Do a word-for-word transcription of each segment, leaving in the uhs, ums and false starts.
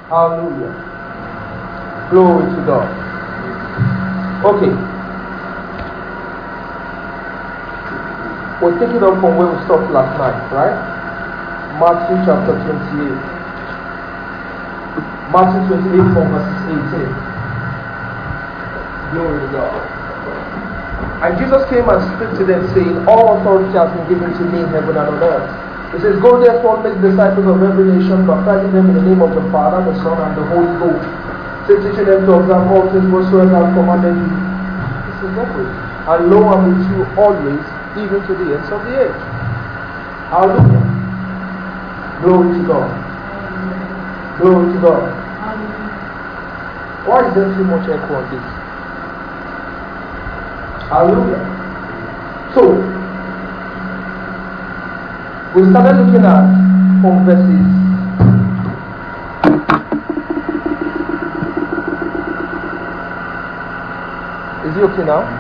Hallelujah. Glory to God. Okay. We'll take it up from where we stopped last night, right? Matthew chapter twenty-eight. Matthew twenty-eight from verses eighteen. Glory to God. And Jesus came and spoke to them, saying, all authority has been given to me in heaven and on earth. He says, go therefore, make disciples of every nation, baptizing them in the name of the Father, the Son, and the Holy Ghost. Say, teaching them to observe all things whatsoever I have commanded you. This is everything. And lo, I'm with you always, even to the ends of the age. Hallelujah. Glory to God. Glory to God. Why is there too much echo on this? Hallelujah. So, we started looking at from verses Is it okay now?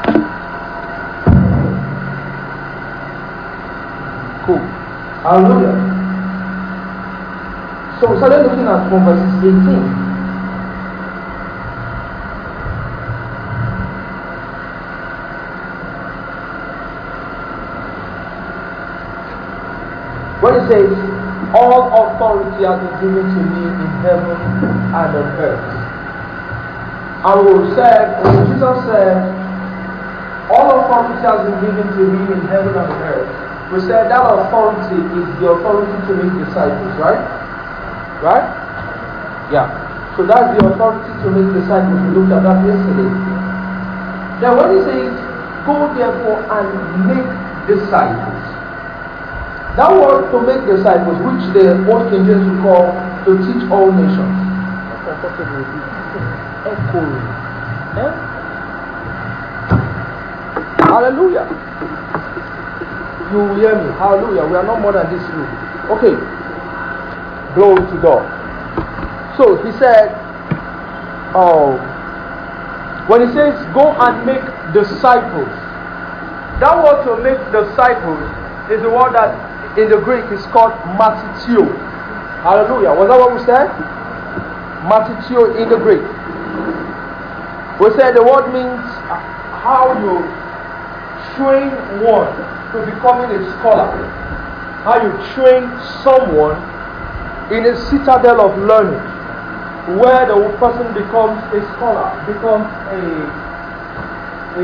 Cool. Hallelujah. So we started looking at from verses eighteen. When it says, all authority has been given to me in heaven and on earth. And we said, when Jesus said, all authority has been given to me in heaven and on earth, we said that authority is the authority to make disciples, right? Right? Yeah. So that's the authority to make disciples. We looked at that yesterday. Now when he says, go therefore and make disciples, that word to make disciples, which the old King James will call to teach all nations. Echoing. Eh? Hallelujah. You will hear me. Hallelujah. We are not more than this room. Okay. Glory to God. So he said, oh, when he says go and make disciples, that word to make disciples is the word that in the Greek is called matitio. Hallelujah. Was that what we said? Matitio in the Greek. We said the word means how you train one to becoming a scholar. How you train someone in a citadel of learning, where the person becomes a scholar, becomes a a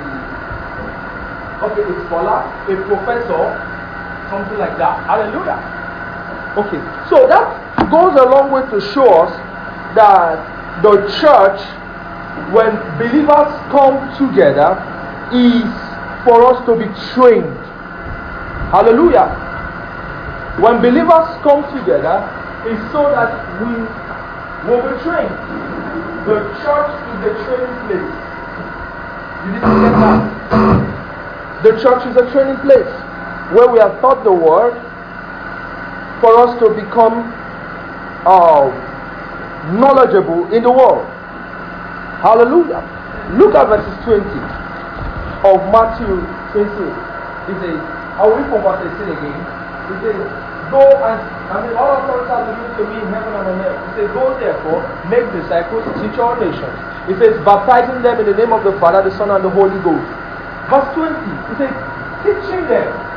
okay, a scholar, a professor, something like that. Hallelujah. Okay, so that goes a long way to show us that the church, when believers come together, is for us to be trained. Hallelujah. When believers come together, is so that we will be trained. The church is the training place. You need to get that. The church is a training place where we are taught the word for us to become uh, knowledgeable in the world. Hallelujah. Look at verses twenty of Matthew twenty. It says, I will read from verse eighteen again. It says, go and, I mean, all authority has been given to me in heaven and on earth. It says, go therefore, make disciples, teach all nations. It says, baptizing them in the name of the Father, the Son, and the Holy Ghost. Verse twenty, it says, teaching them.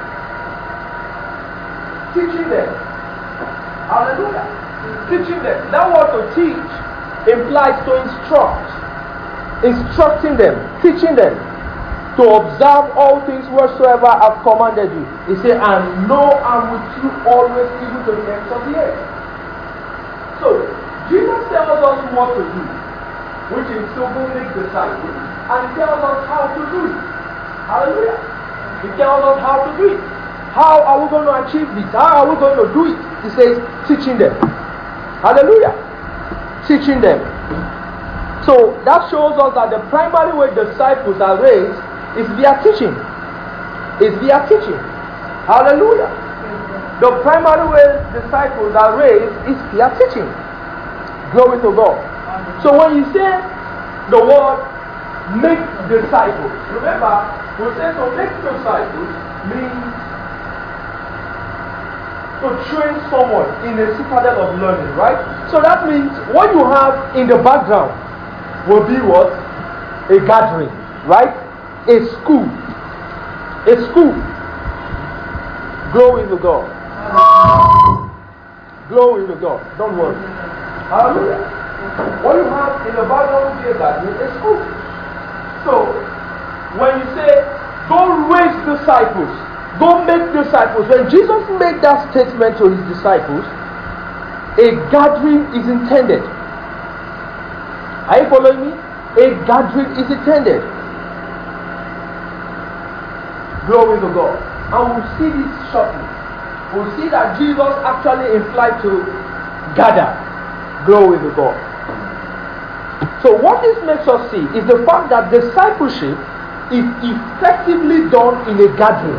Teaching them. Hallelujah. Teaching them. That word to teach implies to instruct. Instructing them. Teaching them. To observe all things whatsoever I've commanded you. He said, and know I'm with you always, even to the ends of the earth. So, Jesus tells us what to do, which is to go make disciples. And he tells us how to do it. Hallelujah. He tells us how to do it. How are we going to achieve this? How are we going to do it? He says, teaching them. Hallelujah. Teaching them. So that shows us that the primary way disciples are raised is via teaching. Is via teaching. Hallelujah. The primary way disciples are raised is via teaching. Glory to God. So when you say the word make disciples, remember, we say to make disciples means to train someone in a citadel of learning, right? So that means what you have in the background will be what? A gathering, right? A school. A school. Glory to God. Glory to God. Don't worry. Hallelujah. What you have in the background will be a gathering, a school. So, when you say, go raise disciples, go make disciples, when Jesus made that statement to his disciples, a gathering is intended. Are you following me? A gathering is intended. Glory to God. And we'll see this shortly. We'll see that Jesus actually implied to gather. Glory to God. So what this makes us see is the fact that discipleship is effectively done in a gathering.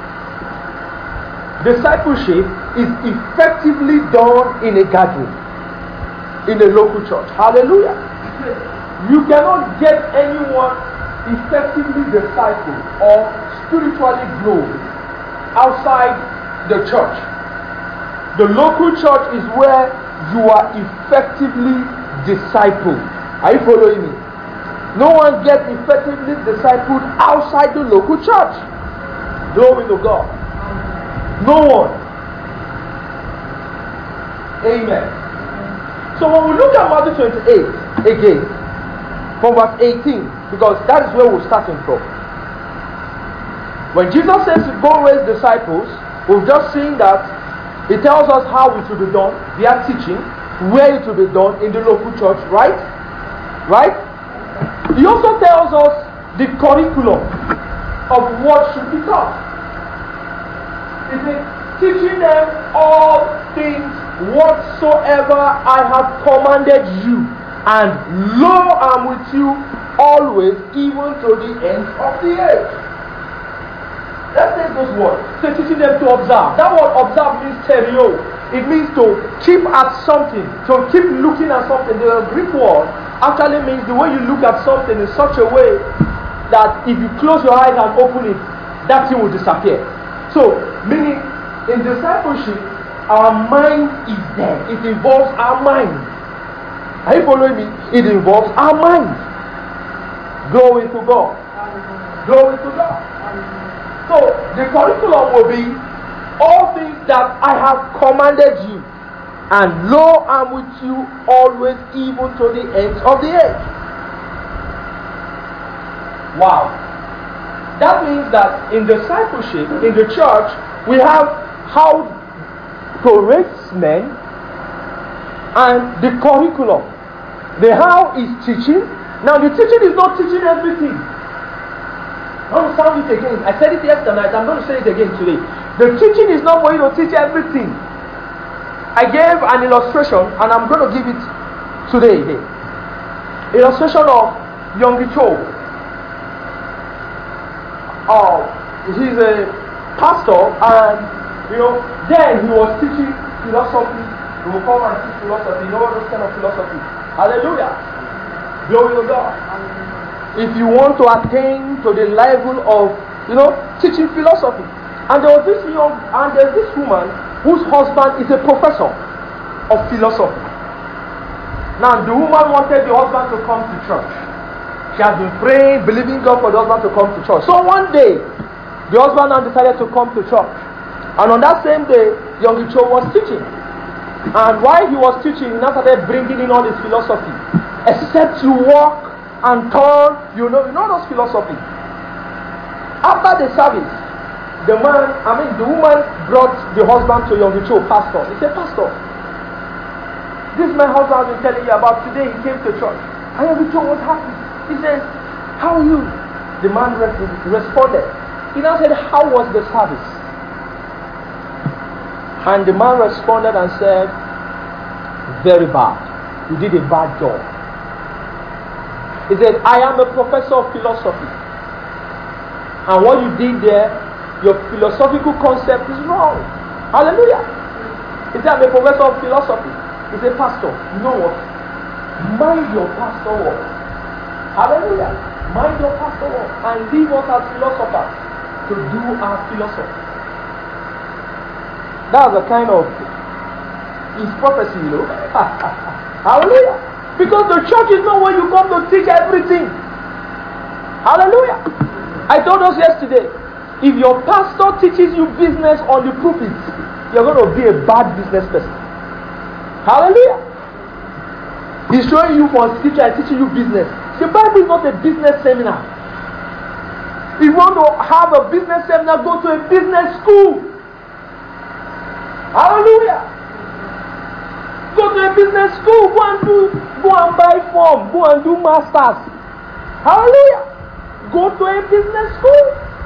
Discipleship is effectively done in a gathering, in a local church. Hallelujah. You cannot get anyone effectively discipled or spiritually grow outside the church. The local church is where you are effectively discipled. Are you following me? No one gets effectively discipled outside the local church. Glory to God. No one. Amen. So when we look at Matthew twenty-eight again, from verse eighteen, because that is where we're starting from. When Jesus says to go raise disciples, we've just seen that he tells us how it will be done via teaching, where it will be done in the local church, right? Right? He also tells us the curriculum of what should be taught. He says, teaching them all things whatsoever I have commanded you, and lo, I'm with you always, even to the end of the age. Let's take those words. So teaching them to observe. That word observe means stereo. It means to keep at something, to keep looking at something. The Greek word actually means the way you look at something in such a way that if you close your eyes and open it, that thing will disappear. So, meaning in discipleship, our mind is there. It involves our mind. Are you following me? It involves our mind. Glory to God. Glory to God. So, the curriculum will be all things that I have commanded you, and lo, I'm with you always, even to the end of the age. Wow. That means that in discipleship, in the church, we have how to raise men and the curriculum. The how is teaching. Now, the teaching is not teaching everything. I'm going to sound it again. I said it yesterday night. I'm going to say it again today. The teaching is not for you to teach everything. I gave an illustration, and I'm going to give it today again. Illustration of Yonggi Cho. Oh, he's a pastor, and you know, then he was teaching philosophy. He will come and teach philosophy. You know those kind of philosophy. Hallelujah. Glory to God. If you want to attain to the level of, you know, teaching philosophy. And there was this young, and there's this woman whose husband is a professor of philosophy. Now, the woman wanted the husband to come to church. She has been praying, believing God for the husband to come to church. So one day, the husband now decided to come to church. And on that same day, Yonggi Cho was teaching. And while he was teaching, he now started bringing in all his philosophy. Except you walk and turn, you know, you know those philosophy. After the service, the man, I mean, the woman brought the husband to Yonggi Cho, pastor. He said, Pastor, this my husband has been telling you about. Today he came to church. And Yonggi Cho was happy. He says, how are you? The man re- responded. He now said, how was the service? And the man responded and said, very bad. You did a bad job. He said, I am a professor of philosophy. And what you did there, your philosophical concept is wrong. Hallelujah. He said, I'm a professor of philosophy. He said, Pastor, you know what? Mind your pastor work. Hallelujah. Mind your pastor work and leave us as philosophers to do our philosophy. That's the kind of is prophecy, you know. Hallelujah. Because the church is not where you come to teach everything. Hallelujah. I told us yesterday, if your pastor teaches you business on the pulpit, you're going to be a bad business person. Hallelujah. He's showing you for scripture and teaching you business. The Bible is not a business seminar. If you want to have a business seminar, go to a business school. Hallelujah. Go to a business school. Go and do, go and buy form. Go and do masters. Hallelujah. Go to a business school.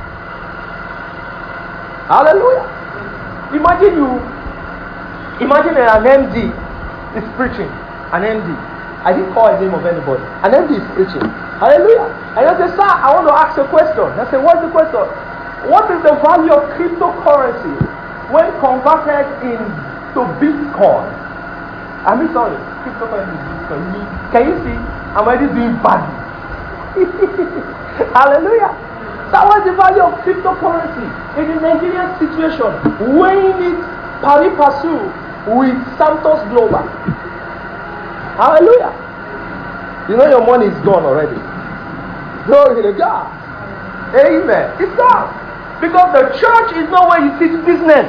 Hallelujah. Imagine you, imagine an M D is preaching. An M D. I didn't call the name of anybody. An M D is preaching. Hallelujah. And I said, sir, I want to ask a question. I said, what's the question? What is the value of cryptocurrency when converted into Bitcoin? I mean, sorry, cryptocurrency is Bitcoin. Can you see? I'm already doing badly. Hallelujah. So what's the value of cryptocurrency in the Nigerian situation? Weighing it pari passu with Santos Global. Hallelujah. You know your money is gone already. Glory to God. Amen. It's gone. Because the church is not where you teach business.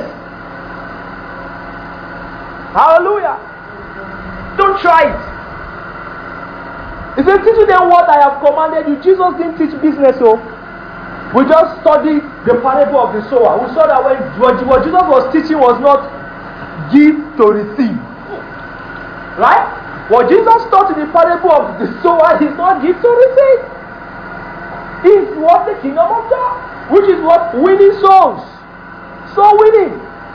Hallelujah. Don't try it. He said, teaching them what I have commanded you. Jesus didn't teach business, so we just studied the parable of the sower. We saw that when what Jesus was teaching was not give to receive. Right? What Jesus taught in the parable of the sower is not give to receive. It's what the kingdom of God, which is what winning souls. Soul winning.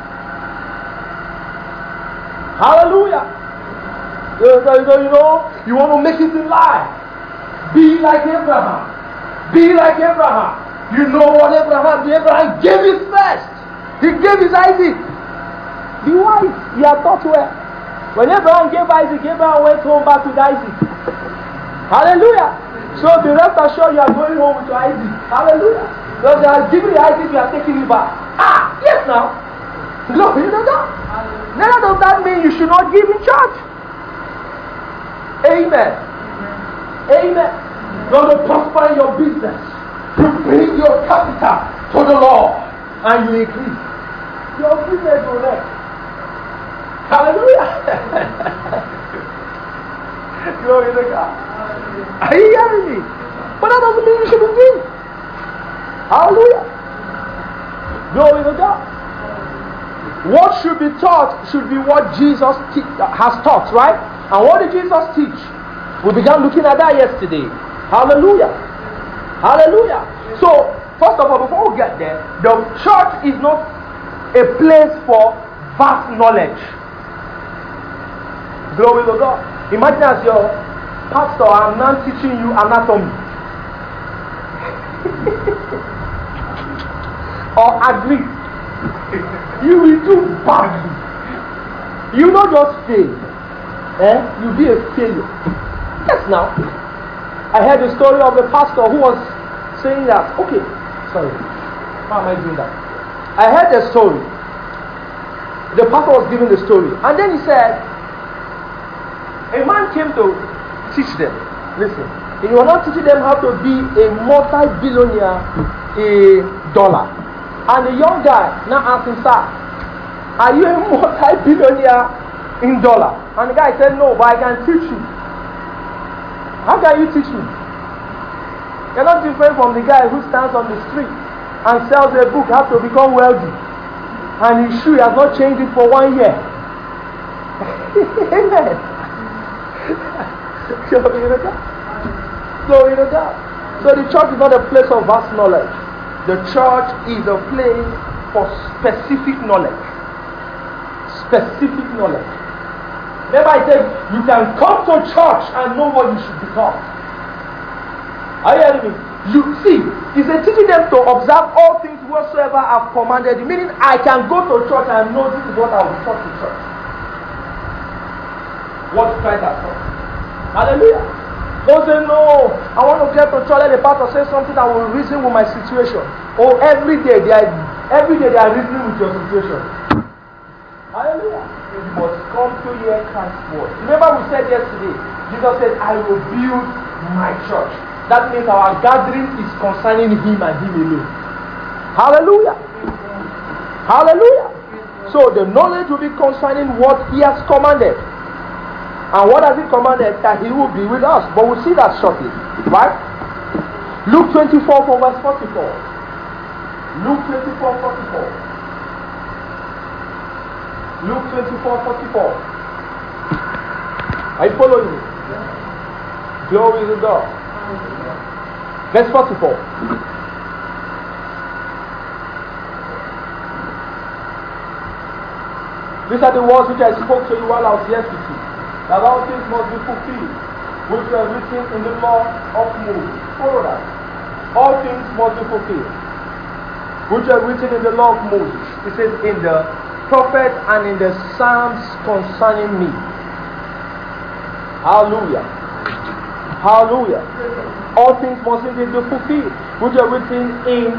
Hallelujah. So, you know, you want to make it in life. Be like Abraham. Be like Abraham. You know what Abraham did? Abraham gave his first. He gave his Isaac. The wife, he had taught well. When Abraham gave Isaac, Abraham went home back with Isaac. Hallelujah. So the rest assured you are going home with your Isaac. Hallelujah. Because they are giving you Isaac, you are taking it back. Ah, yes now. Glory to God. Neither does that mean you should not give in church. Amen. Amen. You want to prosper in your business. You bring your capital to the Lord and you increase. Your business will work. Hallelujah. Glory to God. Are you hearing me? But that doesn't mean you shouldn't give. Hallelujah. Glory to God. What should be taught should be what Jesus te- has taught, right? And what did Jesus teach? We began looking at that yesterday. Hallelujah. Hallelujah. So, first of all, before we get there, the church is not a place for vast knowledge. Glory to God. Imagine as your pastor, I'm now teaching you anatomy. Or agree. You will do badly. You will not just fail. Eh? You'll be a failure. Yes, now. I heard the story of a pastor who was saying that. Okay, sorry. How am I doing that? I heard the story. The pastor was giving the story. And then he said, a man came to teach them. Listen. He was not teaching them how to be a multi-billionaire in dollar. And the young guy now asked him, sir, are you a multi-billionaire in dollar? And the guy said, no, but I can teach you. How can you teach me? You're not different from the guy who stands on the street and sells a book how to become wealthy. And his shoe has not changed it for one year. Amen. Glory to God. Glory to God. So the church is not a place of vast knowledge. The church is a place for specific knowledge. Specific knowledge. Remember I said, you can come to church and know what you should become. Are you hearing me? You see, he's teaching them to observe all things whatsoever I've commanded you. Meaning, I can go to church and know this is what I will be taught in church. What Christ has taught. Hallelujah. Don't say, no, I want to get to church and the pastor says something that will reason with my situation. Oh, every day they are, every day they are reasoning with your situation. Hallelujah. you must come to hear Christ's word. Remember we said yesterday, Jesus said, I will build my church. That means our gathering is concerning him and him alone. Hallelujah. Hallelujah. So the knowledge will be concerning what he has commanded. And what has he commanded? That he will be with us. But we'll see that shortly. Right? Luke twenty-four from verse forty-four. Luke twenty-four forty-four. Luke twenty-four forty-four. Are you following me? Glory to God. Verse forty-four. These are the words which I spoke to you while I was yet with you, that all things must be fulfilled, which were written in the law of Moses. Follow that. All things must be fulfilled, which were written in the law of Moses. It says in the prophets and in the Psalms concerning me. Hallelujah. Hallelujah. All things must indeed be fulfilled, which are written in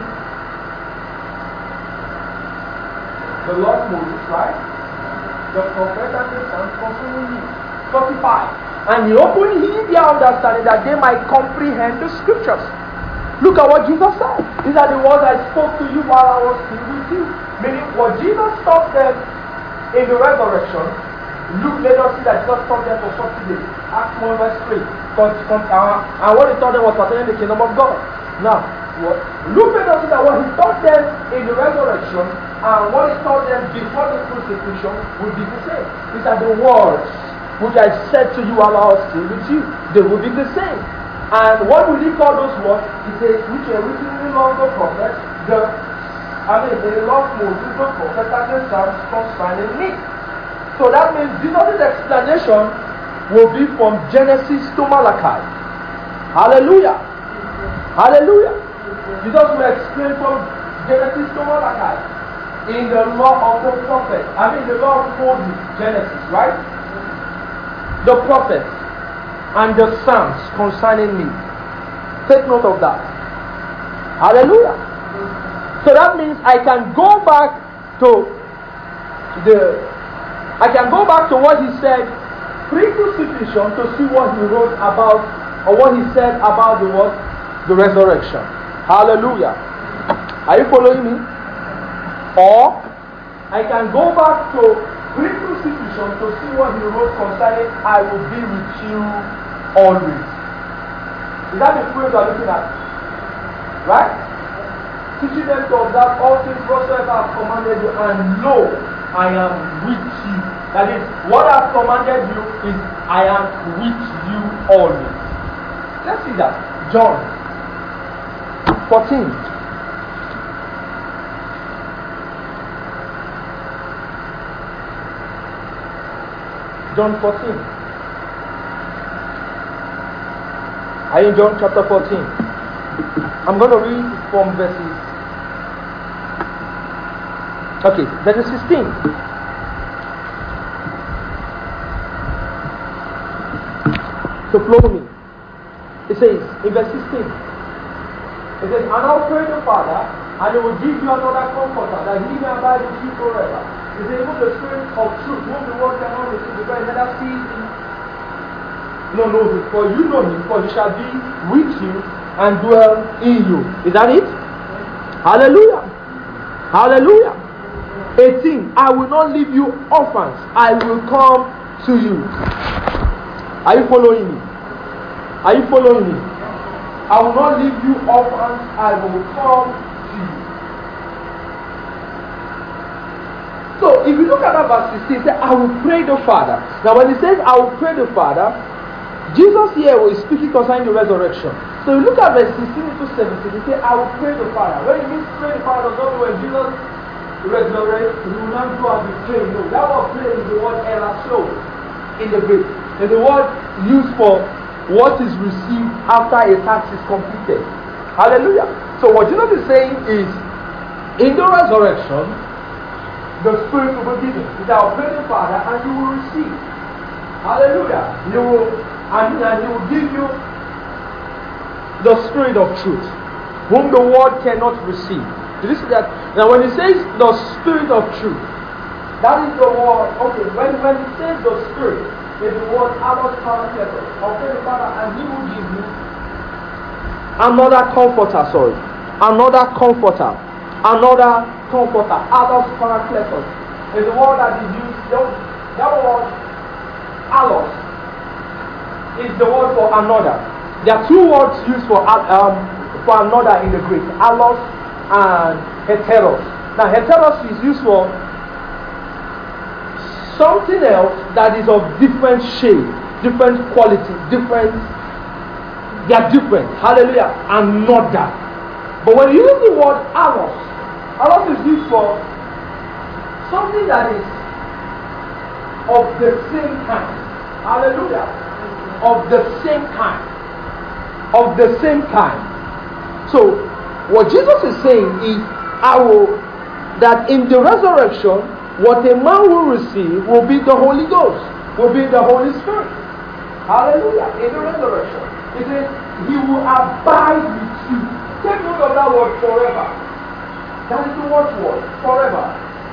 the law of Moses, right? The prophet and the Psalms concerning me. forty-five. And he opened their understanding that they might comprehend the scriptures. Look at what Jesus said. These are the words I spoke to you while I was still with you. Meaning, what Jesus taught them in the resurrection, Luke let us see that Jesus taught them for forty days. Acts one verse three. And what he taught them was pertaining to the kingdom of God. Now, what Luke let us see that what he taught them in the resurrection and what he taught them before the crucifixion would be the same. These are the words which I said to you while I was still with you. They will be the same. And what will he call those words? He says, which are written in the law of the prophets, the I mean in the law of Moses, the prophets and the Psalms concerning me. So that means Jesus' explanation will be from Genesis to Malachi. Hallelujah. Hallelujah. Jesus will explain from Genesis to Malachi. In the law of the prophet, I mean the law of Moses, Genesis, right? The prophets and the Psalms concerning me. Take note of that. Hallelujah. So that means I can go back to the I can go back to what he said pre-crucifixion to see what he wrote about or what he said about the what? The resurrection. Hallelujah. Are you following me? Or I can go back to pre-crucifixion to see what he wrote concerning I will be with you always. Is that the phrase we are looking at? Right? Teaching them to observe all things whatsoever I have commanded you, and lo, I am with you. That is, what I have commanded you is I am with you always. Let's see that. John fourteen. John fourteen. Are you in John chapter fourteen? I'm going to read from verses. Okay, verse sixteen. So follow me. It says in verse sixteen. It says, and I'll pray the Father, and he will give you another comforter, that he may abide with you forever. He says, even the Spirit of truth, whom the world cannot receive, because he neither sees him nor knows him. For you know him, for he shall be with you and dwell in you. Is that it? Hallelujah. Hallelujah. eighteen. I will not leave you orphans. I will come to you. Are you following me? Are you following me? I will not leave you orphans. I will come to you. So, if you look at that verse sixteen, it says, I will pray the Father. Now, when he says, I will pray the Father, Jesus here was speaking concerning the resurrection. So, you look at verse sixteen to seventeen, he says, I will pray the Father. When he means pray the Father, does not mean when Jesus resurrects, he will not go and be praying. No, that word pray is the word eraso in the Greek. It's the word used for what is received after a task is completed. Hallelujah. So what Jesus is saying is, in the resurrection, the Spirit will be given. He shall pray the Father and you will receive. Hallelujah. You will, and, and he will give you the Spirit of truth, whom the world cannot receive. Did you see that? Now when he says the Spirit of truth, That is the word. Okay, when when it says the Spirit, it's the word Alos Parakletos. Okay, the Father, and He will give you another comforter. Sorry, another comforter, another comforter. Alos Parakletos is the word that is used. That word Alos is the word for another. There are two words used for um for another in the Greek: Alos and Heteros. Now, Heteros is used for something else that is of different shade, different quality, different. They are different. Hallelujah. Another. But when you use the word Alos, Alos is used for something that is of the same kind. Hallelujah. Of the same kind. Of the same kind. So, what Jesus is saying is, I will, that in the resurrection, what a man will receive will be the Holy Ghost, will be the Holy Spirit. Hallelujah. In the resurrection. It says, He will abide with you. Take note of that word, forever. That is the word word, forever.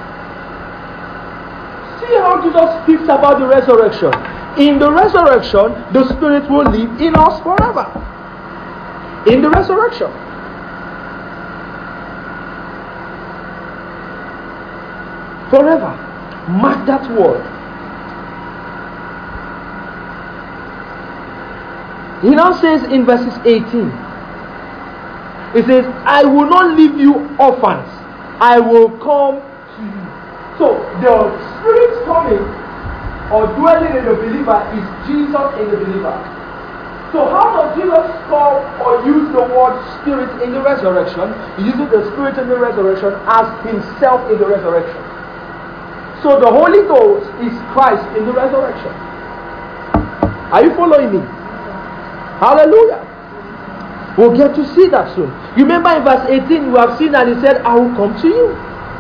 See how Jesus speaks about the resurrection. In the resurrection, the Spirit will live in us forever. In the resurrection. Forever. Mark that word. He now says in verses eighteen, He says, I will not leave you orphans. I will come to you. So, the Spirit coming or dwelling in the believer is Jesus in the believer. So, how does Jesus call or use the word Spirit in the resurrection? He uses the Spirit in the resurrection as Himself in the resurrection. So the Holy Ghost is Christ in the resurrection. Are you following me? Hallelujah. We'll get to see that soon. You remember in verse eighteen, we have seen that He said, I will come to you.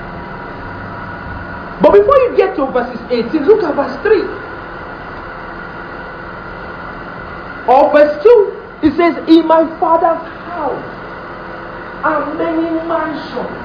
But before you get to verses eighteen, look at verse three. Or verse two. It says, in my Father's house are many mansions.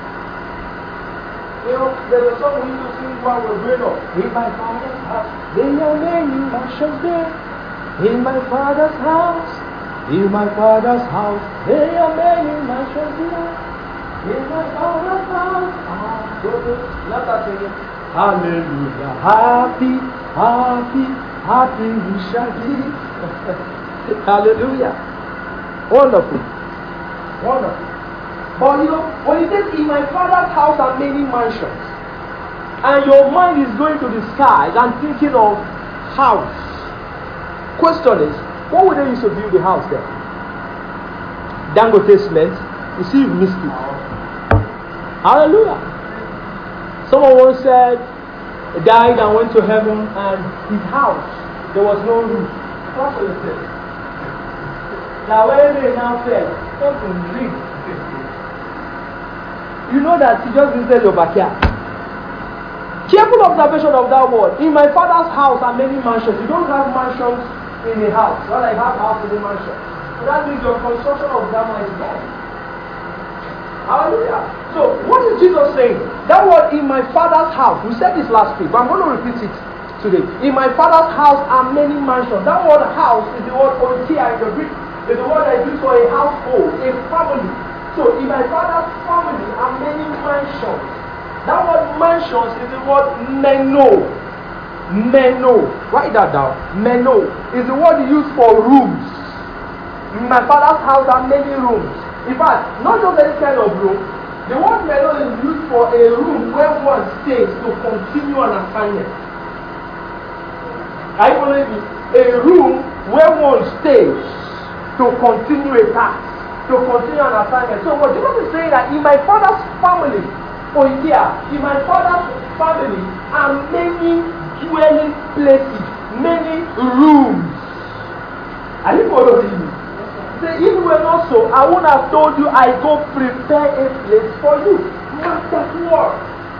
You know, there's a song we used to sing while we were growing up. In my Father's house, there are many mansions there. In my Father's house, in my Father's house, there are many mansions there. In my Father's house, ah, not that singing. Hallelujah, happy, happy, happy we shall be. Hallelujah. Wonderful. Wonderful. But you know, when it says, in my Father's house are many mansions, and your mind is going to the skies and thinking of house. Question is, what would they use to build the house there? Dangote cement. You see, you've missed it. Hallelujah. Someone once said, he died and went to heaven, and his house, there was no roof. That's what it said. Now, when they now said, don't read. You know that he just visited your backyard. Careful observation of that word. In my Father's house are many mansions. You don't have mansions in a house. Well, I have house in a mansion. So that means your construction of Dhamma is gone. Hallelujah. So, what is Jesus saying? That word, in my Father's house. We said this last week, but I'm going to repeat it today. In my Father's house are many mansions. That word house is the word oikia in the Greek. It's the word I use for a household, a family. So, in my Father's family are many mansions. That word mansions is the word meno. Meno. Write that down. Meno is the word used for rooms. In my Father's house are many rooms. In fact, not just any kind of room. The word meno is used for a room where one stays to continue an assignment. I believe it. A room where one stays to continue a task. To continue an assignment. So what Jesus is saying that in my Father's family, or here, in my Father's family are many dwelling places, many rooms. Are you following me? Say, if we were not so, I would have told you I go prepare a place for you. Mark that word.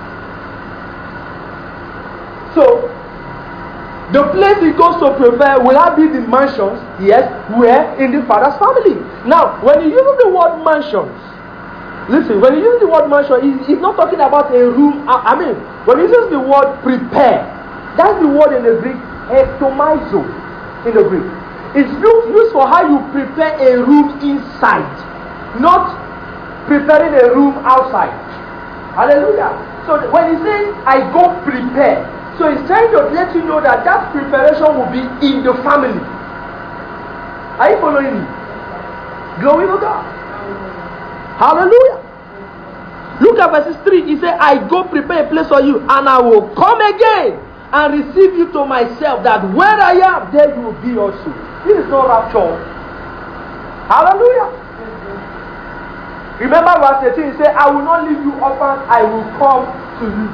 So, the place he goes to prepare, will that be the mansions? Yes. Where? In the Father's family. Now, when you use the word mansions, Listen, when he uses the word mansion, he's, he's not talking about a room. I, I mean, when he uses the word prepare, that's the word in the Greek, hektomizo, in the Greek. It's used for how you prepare a room inside, not preparing a room outside. Hallelujah. So when he says, I go prepare, so he's trying to let you know that that preparation will be in the family. Are you following me? Glory to God. Hallelujah. Look at verses three. He said, I go prepare a place for you, and I will come again and receive you to myself, that where I am, there you will be also. This is not rapture. Hallelujah. Remember verse eighteen, he said, I will not leave you orphan, I will come to you.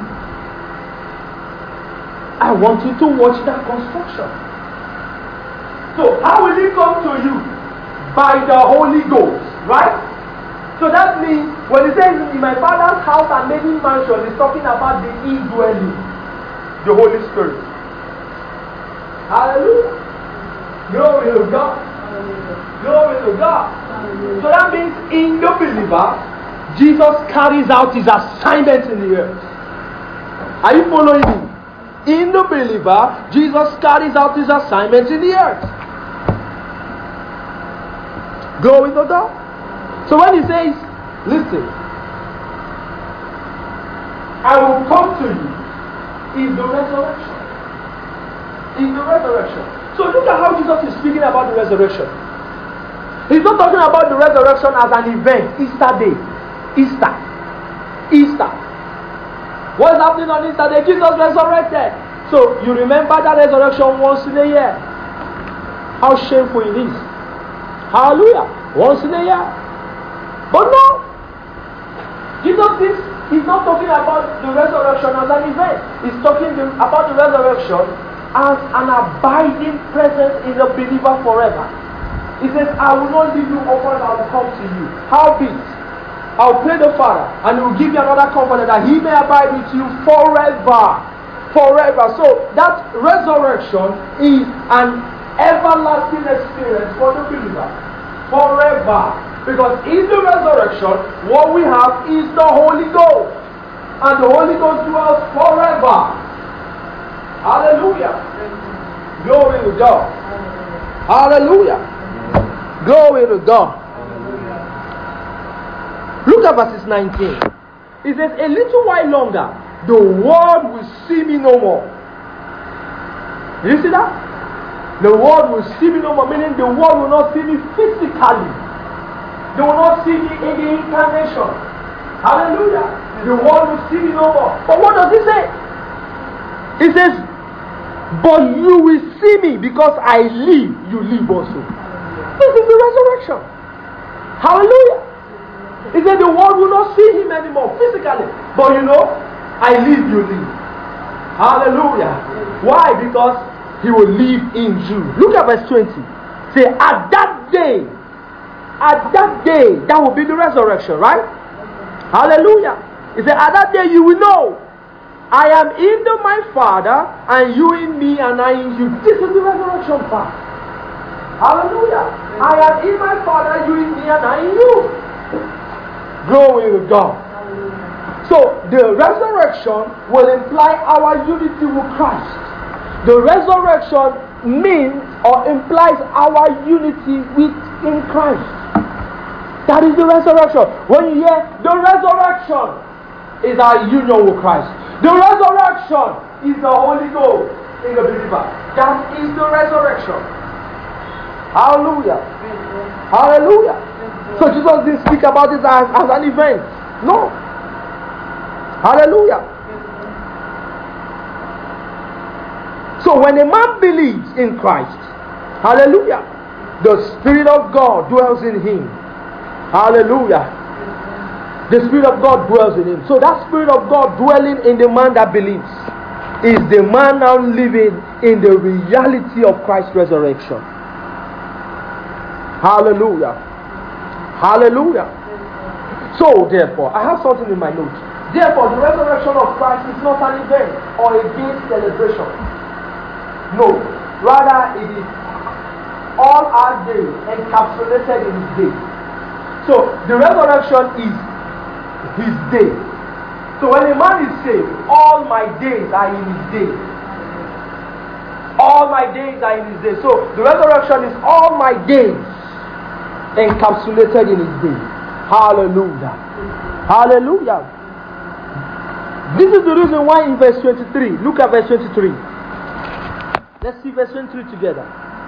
I want you to watch that construction. So, how will he come to you? By the Holy Ghost, right? So that means, when he says, in my Father's house are many mansions, he's talking about the indwelling, the Holy Spirit. Hallelujah. Glory to God. Glory to God. So that means in the believer, Jesus carries out his assignment in the earth. Are you following me? In the believer, Jesus carries out his assignment in the earth. Glory to God. So when he says, listen, I will come to you in the resurrection. In the resurrection. So look at how Jesus is speaking about the resurrection. He's not talking about the resurrection as an event. Easter Day. Easter. Easter. What is happening on Easter Day? Jesus resurrected. So you remember that resurrection once in a year. How shameful it is. Hallelujah. Once in a year. But no. Jesus is he's not talking about the resurrection as an event. He's talking about the resurrection as an abiding presence in the believer forever. He says, I will not leave you orphan, I will come to you. Howbeit, I will pray the Father, and he will give you another comforter, that he may abide with you forever. Forever. So that resurrection is an everlasting experience for the believer. Forever. Because in the resurrection, what we have is the Holy Ghost. And the Holy Ghost dwells forever. Hallelujah. Glory to God. Hallelujah. Glory to God. Look at verses nineteen. It says, a little while longer, the world will see me no more. You see that? The world will see me no more, meaning the world will not see me physically. They will not see me in the incarnation. Hallelujah. The world will see me no more. But what does it say? It says, but you will see me because I live, you live also. This is the resurrection. Hallelujah. He said the world will not see him anymore physically. But you know, I live, you live. Hallelujah. Why? Because he will live in you. Look at verse twenty. Say, at that day, at that day, that will be the resurrection, right? Hallelujah. He said, at that day you will know I am in the, my Father, and you in me, and I in you. This is the resurrection part. Hallelujah. I am in my Father, you in me, and I in you. Glory to God. So the resurrection will imply our unity with Christ. The resurrection means or implies our unity with in Christ. That is the resurrection. When you hear the resurrection, is our union with Christ. The resurrection is the Holy Ghost in the believer. That is the resurrection. Hallelujah. Hallelujah. So Jesus didn't speak about it as, as an event. No. Hallelujah. So when a man believes in Christ, hallelujah, the Spirit of God dwells in him. Hallelujah. The Spirit of God dwells in him. So that Spirit of God dwelling in the man that believes is the man now living in the reality of Christ's resurrection. Hallelujah. Hallelujah. So therefore, I have something in my notes. Therefore, the resurrection of Christ is not an event or a day celebration. No. Rather, it is all our days encapsulated in his day. So the resurrection is his day. So when a man is saved, all my days are in his day. All my days are in his day. So the resurrection is all my days encapsulated in his day. Hallelujah. Hallelujah. This is the reason why in verse twenty-three, look at verse twenty-three. Let's see verse twenty-three together.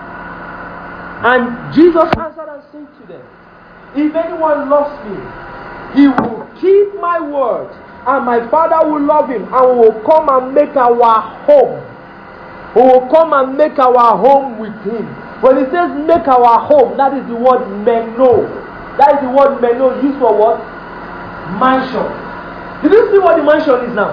And Jesus answered and said to them, if anyone loves me, he will keep my words, and my Father will love him, and will come and make our home. We will come and make our home with him. When he says make our home, that is the word meno. That is the word meno used for what? Mansion. Did you see what the mansion is now?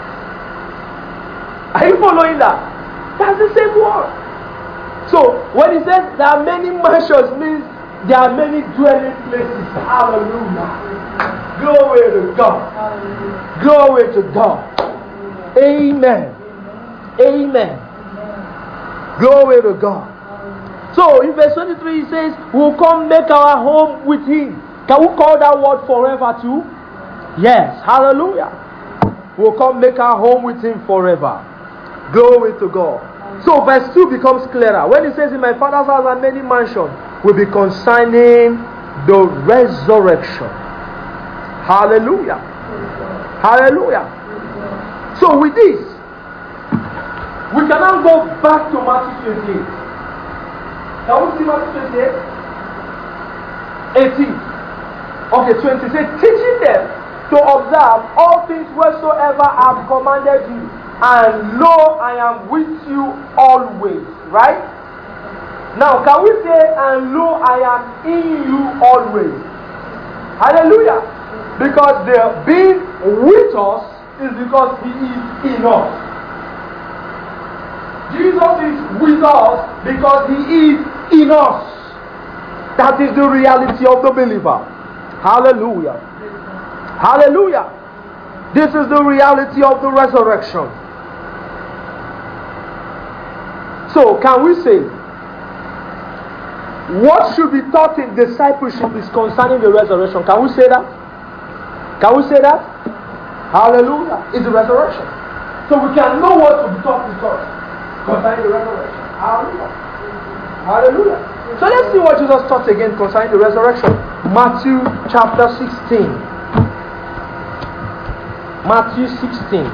Are you following that? That's the same word. So when he says there are many mansions, means there are many dwelling places. Hallelujah. Glory to God. Hallelujah. Glory to God. Amen. Amen. Glory to God. So in verse twenty-three he says, we'll come make our home with him. Can we call that word forever too? Yes. Hallelujah. We'll come make our home with him forever. Glory to God. So verse two becomes clearer. When it says in my Father's house are many mansions, will be concerning the resurrection. Hallelujah. Hallelujah. So with this, we can now go back to Matthew twenty-eight. Can we see Matthew twenty-eight? eighteen. Okay, twenty. Say, teaching them to observe all things whatsoever I have commanded you. And lo, I am with you always. Right? Now, can we say, and lo, I am in you always? Hallelujah. Because the being with us is because he is in us. Jesus is with us because he is in us. That is the reality of the believer. Hallelujah. Hallelujah. This is the reality of the resurrection. So, can we say, what should be taught in discipleship is concerning the resurrection? Can we say that? Can we say that? Hallelujah. It's the resurrection. So we can know what to be taught in church concerning the resurrection. Hallelujah. Hallelujah. So let's see what Jesus taught again concerning the resurrection. Matthew chapter sixteen. Matthew sixteen.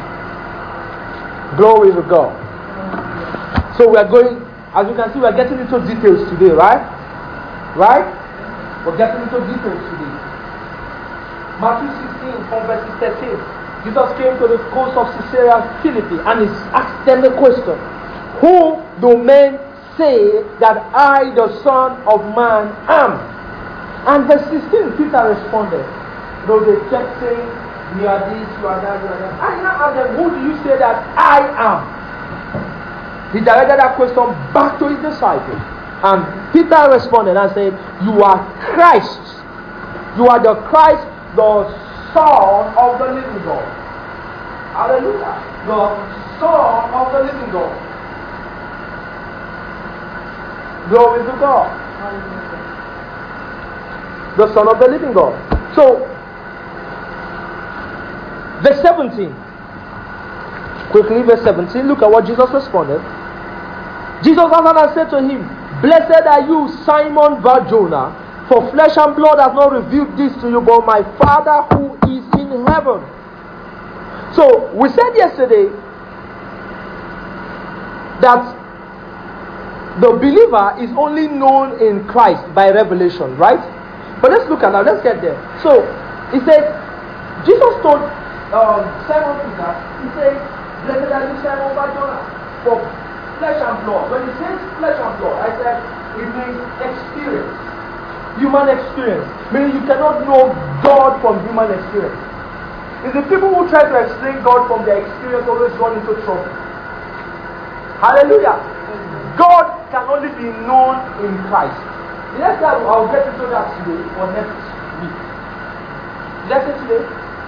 Glory to God. So we are going, as you can see, we are getting into details today, right? Right? We're getting into details today. Matthew sixteen from verse thirteen. Jesus came to the coast of Caesarea Philippi and he asked them the question, who do men say that I, the Son of Man, am? And verse sixteen, Peter responded. No, they kept saying, you are this, you are that, you are that. I now asked them, who do you say that I am? He directed that question back to his disciples. And Peter responded and said, you are Christ. You are the Christ, the Son of the living God. Hallelujah. The Son of the living God. Glory to God. The Son of the living God. So, verse seventeen. Quickly, verse seventeen. Look at what Jesus responded. Jesus answered and said to him, blessed are you, Simon Bar-Jonah, for flesh and blood has not revealed this to you, but my Father who is in heaven. So, we said yesterday that the believer is only known in Christ by revelation, right? But let's look at that. Let's get there. So, he said, Jesus told um, Simon Peter, he said, blessed are you, Simon Bar-Jonah, for flesh and blood. When he says flesh and blood, I said, it means experience. Human experience. Meaning you cannot know God from human experience. It's the people who try to explain God from their experience always run into trouble. Hallelujah. God can only be known in Christ. The next time I'll get into that today or next week. Did I say today?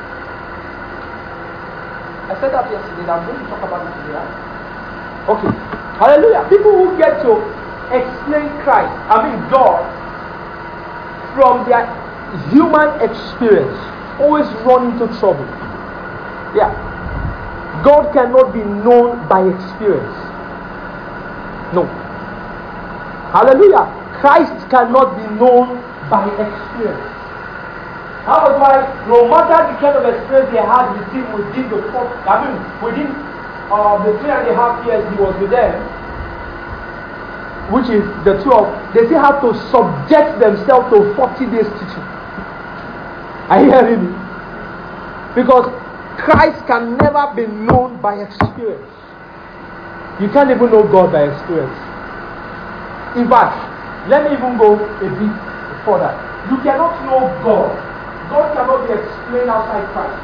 I said that yesterday. I'm going to talk about it today. Right? Okay. Hallelujah. People who get to explain Christ, I mean God, from their human experience, always run into trouble. Yeah. God cannot be known by experience. No. Hallelujah. Christ cannot be known by experience. That was why no matter the kind of experience they had with him within the four, I mean within uh, the three and a half years he was with them, which is the twelve, they still have to subject themselves to forty days teaching. Are you hearing me? Because Christ can never be known by experience. You can't even know God by experience. In fact, let me even go a bit further. You cannot know God. God cannot be explained outside Christ.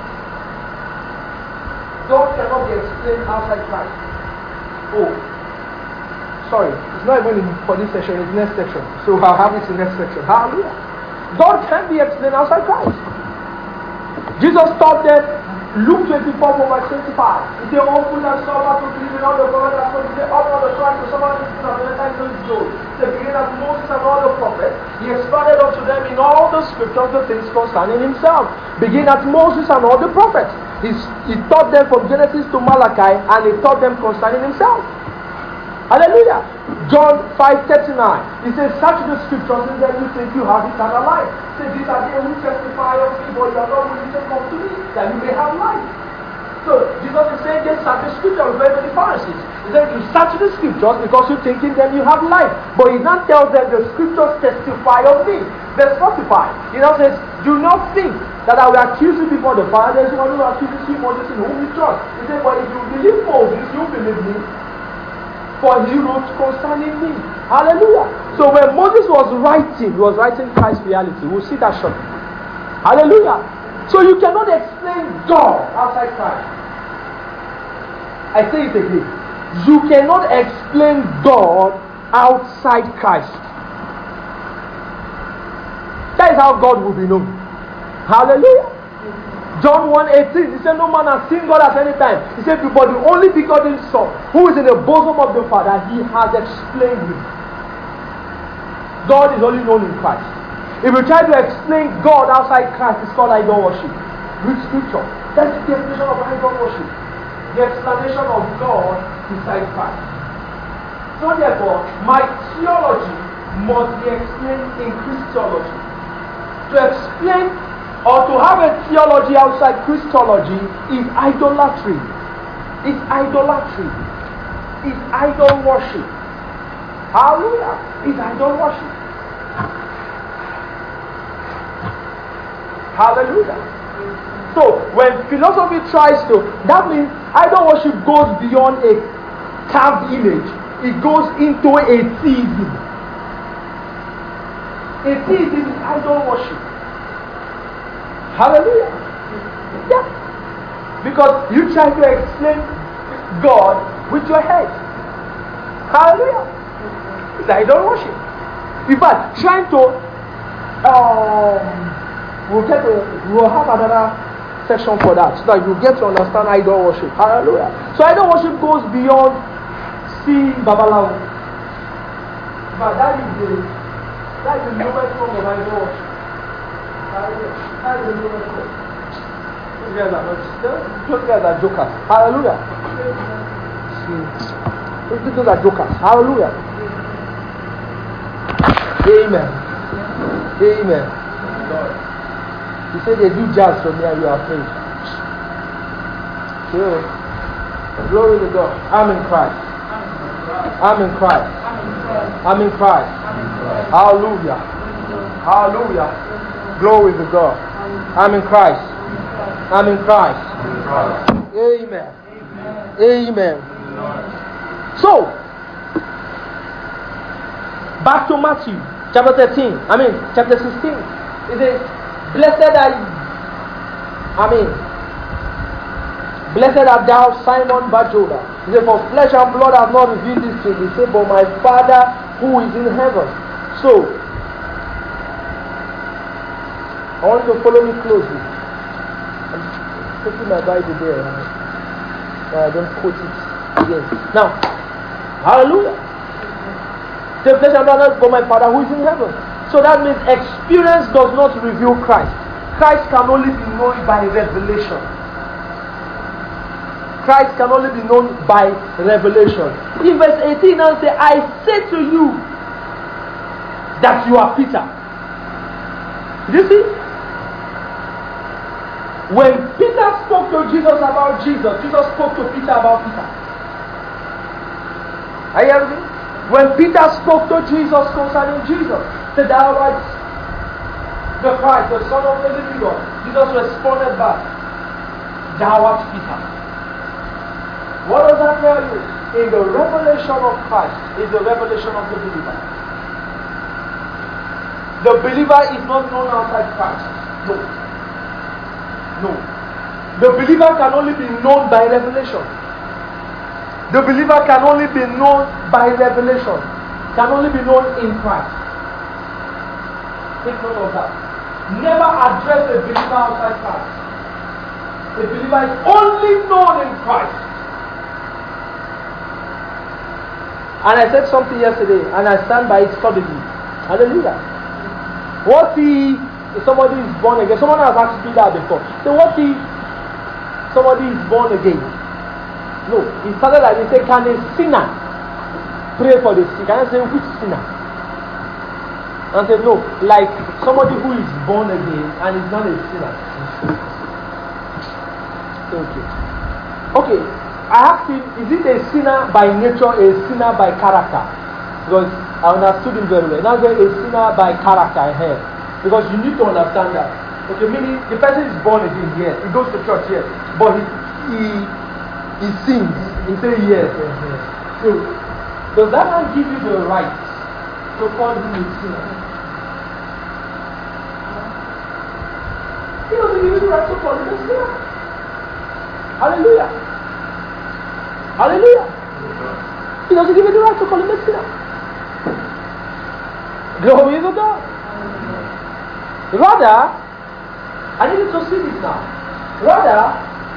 God cannot be explained outside Christ. Oh, sorry, it's not even in, for this section, it's next section. So I'll have it in next section. Hallelujah. God can be explained outside Christ. Jesus taught them, Luke twenty-four, verse twenty-five. He said, all food and suffer to believe in all the God that spoke. He said, all the trying to suffer to believe in the time to his glory. The beginning of Moses and all the prophets, he expounded unto them in all the scriptures the things concerning himself. Begin at Moses and all the prophets. He, he taught them from Genesis to Malachi, and he taught them concerning himself. Hallelujah. John five thirty-nine. He says, search the scriptures and then you think you have eternal life. He says, these are they who testify of me, but you are not willing to come to me, that you may have life. So Jesus is saying, just search the scriptures very many Pharisees. He said, you search the scriptures because you think in them you have life. But he now tells them the scriptures testify of me. Verse forty-five. He now says, do not think that I will accuse you before the Father. There is one who accuses you for this in whom you trust. He said, but if you believe Moses, you believe me. For he wrote concerning me. Hallelujah. So when Moses was writing, he was writing Christ's reality. We'll see that shortly. Hallelujah. So you cannot explain God outside Christ. I say it again. You cannot explain God outside Christ. That is how God will be known. Hallelujah. John one eighteen, he said, no man has seen God at any time. He said, but the only begotten Son, who is in the bosom of the Father, he has explained him. God is only known in Christ. If you try to explain God outside Christ, it's called idol worship. Read scripture. That's the definition of idol worship. The explanation of God beside Christ. So therefore, my theology must be explained in Christology. To explain or to have a theology outside Christology is idolatry. It's idolatry. It's idol worship. Hallelujah. It's idol worship. Hallelujah. So when philosophy tries to, that means idol worship goes beyond a carved image. It goes into a theism. A theism is idol worship. Hallelujah. Yeah. Because you try to explain God with your head. Hallelujah. It's idol worship. In fact, trying to um we'll get to, we'll have another section for that so that you get to understand idol worship. Hallelujah. So idol worship goes beyond seeing Babalawo. But that is the that is the lowest form of idol worship. Hallelujah. Hallelujah. Those guys are not, those guys are jokers. Hallelujah. See, those are jokers. Hallelujah. Amen. Amen. You say they do jazz for me and you are afraid. Sure. Glory to God. I'm in Christ. I'm in Christ. I'm in Christ. Hallelujah. Hallelujah. Glory to God. I'm in Christ. I'm in Christ. Amen. Amen. So, back to Matthew chapter thirteen. I mean, chapter sixteen. It says, blessed are you. I mean, blessed art thou, Simon Bar-Jonah. He said, for flesh and blood have not revealed this to you. He said, but my Father who is in heaven. So, I want you to follow me closely. I'm taking my Bible there. Right? I don't quote it again. Now, hallelujah. The flesh and blood, but my Father who is in heaven. So that means experience does not reveal Christ. Christ can only be known by revelation. Christ can only be known by revelation. In verse eighteen now say, I say to you that you are Peter. You see? When Peter spoke to Jesus about Jesus, Jesus spoke to Peter about Peter. Are you hearing me? When Peter spoke to Jesus concerning Jesus, said, thou art the Christ, the Son of the living God. Jesus responded back, thou art Peter. What does that tell you? In the revelation of Christ is the revelation of the believer. The believer is not known outside Christ. No. No. The believer can only be known by revelation. The believer can only be known by revelation. Can only be known in Christ. Take note of that. Never address a believer outside Christ. A believer is only known in Christ. And I said something yesterday, and I stand by it solidly. Hallelujah. What if somebody is born again? Someone has asked me that before. So what if somebody is born again? No. He started like he said, can a sinner pray for the sick? Can I say which sinner? And I said, no, like somebody who is born again and is not a sinner. Okay. Okay. I asked him, is it a sinner by nature, a sinner by character? Because I understood him very well. Now there is a sinner by character here. Because you need to understand that. Okay, meaning the person is born again, yes. He goes to church, yes. But he he, he sins. He says yes. yes. So, does that not give you the right to call him a sinner? He doesn't give you the right to call him a sinner. Hallelujah. Hallelujah. He doesn't give you the right to call him a sinner. Glory to God. Rather, I need you to see this now. Rather,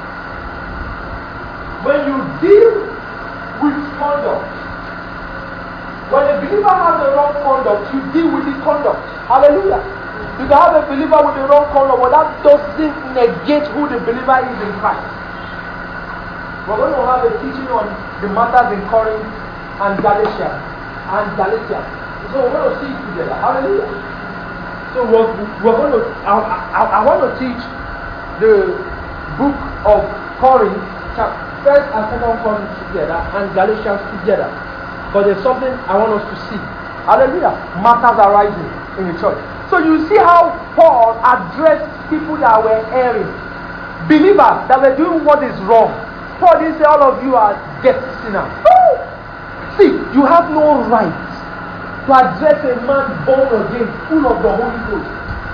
when you deal with conduct, when a believer has the wrong conduct, you deal with the conduct. Hallelujah. You can have a believer with the wrong conduct, but that doesn't negate who the believer is in Christ. We're going to have a teaching on the matters in Corinth and Galatia and Galatia. So we're going to see it together. Hallelujah. So we're, we're going to, I, I, I want to teach the book of Corinth, first and second Corinth together and Galatians together. But there's something I want us to see. Hallelujah. Matters arising in the church. So you see how Paul addressed people that were erring. Believers that were doing what is wrong. Paul didn't say all of you are dead sinners. No! See, you have no right to address a man born again, full of the Holy Ghost.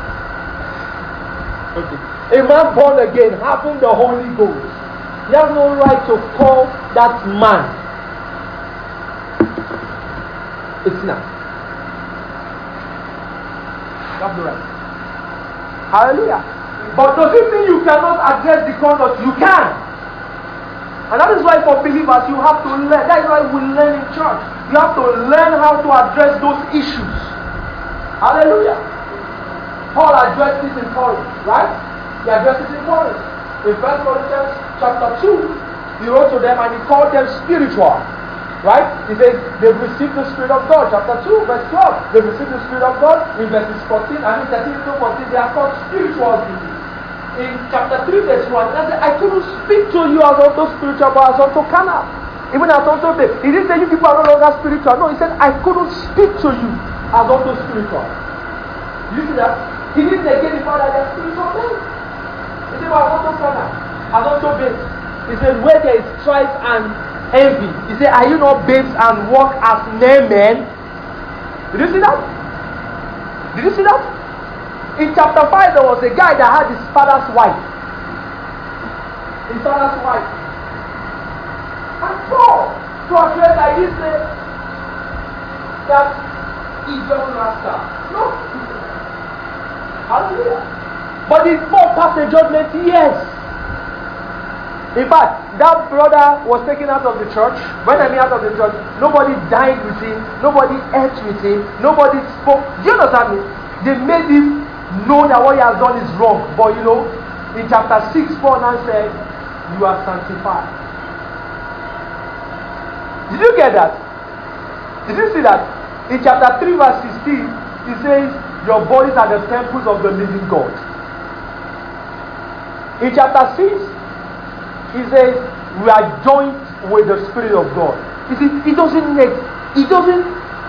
Okay. A man born again, having the Holy Ghost. You have no right to call that man a sinner. You have no right. Hallelujah. But does it mean you cannot address the conduct? You can. And that is why for believers you have to learn. That is why we learn in church. You have to learn how to address those issues. Hallelujah. Paul addressed this in Corinth, right? He addressed it in Corinth. In First Corinthians chapter two, he wrote to them and he called them spiritual. Right? He says they've received the Spirit of God. Chapter two, verse twelve. They've received the Spirit of God. In verses fourteen, I mean thirteen to fourteen, they are called spiritual beings. In chapter three, verse one, I said, I couldn't speak to you as unto spiritual, but as unto carnal. Even as unto faith. He didn't say you people are no longer spiritual. No, he said, I couldn't speak to you as unto spiritual. You see that? He didn't negate the fact that they are spiritual men. He said, but as unto carnal, as unto faith. He said, where there is strife and envy. He said, are you not babes and walk as mere men? Did you see that? Did you see that? In chapter five, there was a guy that had his father's wife. His father's wife. And Paul, to address like this, said that he just master. No. Hallelujah. But did Paul pass a judgment? Yes. In fact, that brother was taken out of the church. When I mean out of the church, nobody dined with him, nobody ate with him, nobody spoke. Do you understand me? They made him know that what he has done is wrong. But you know, in chapter six, Paul now said, you are sanctified. Did you get that? Did you see that? In chapter three, verse sixteen, he says, your bodies are the temples of the living God. In chapter six, he says, we are joined with the Spirit of God. You see, it doesn't make, it doesn't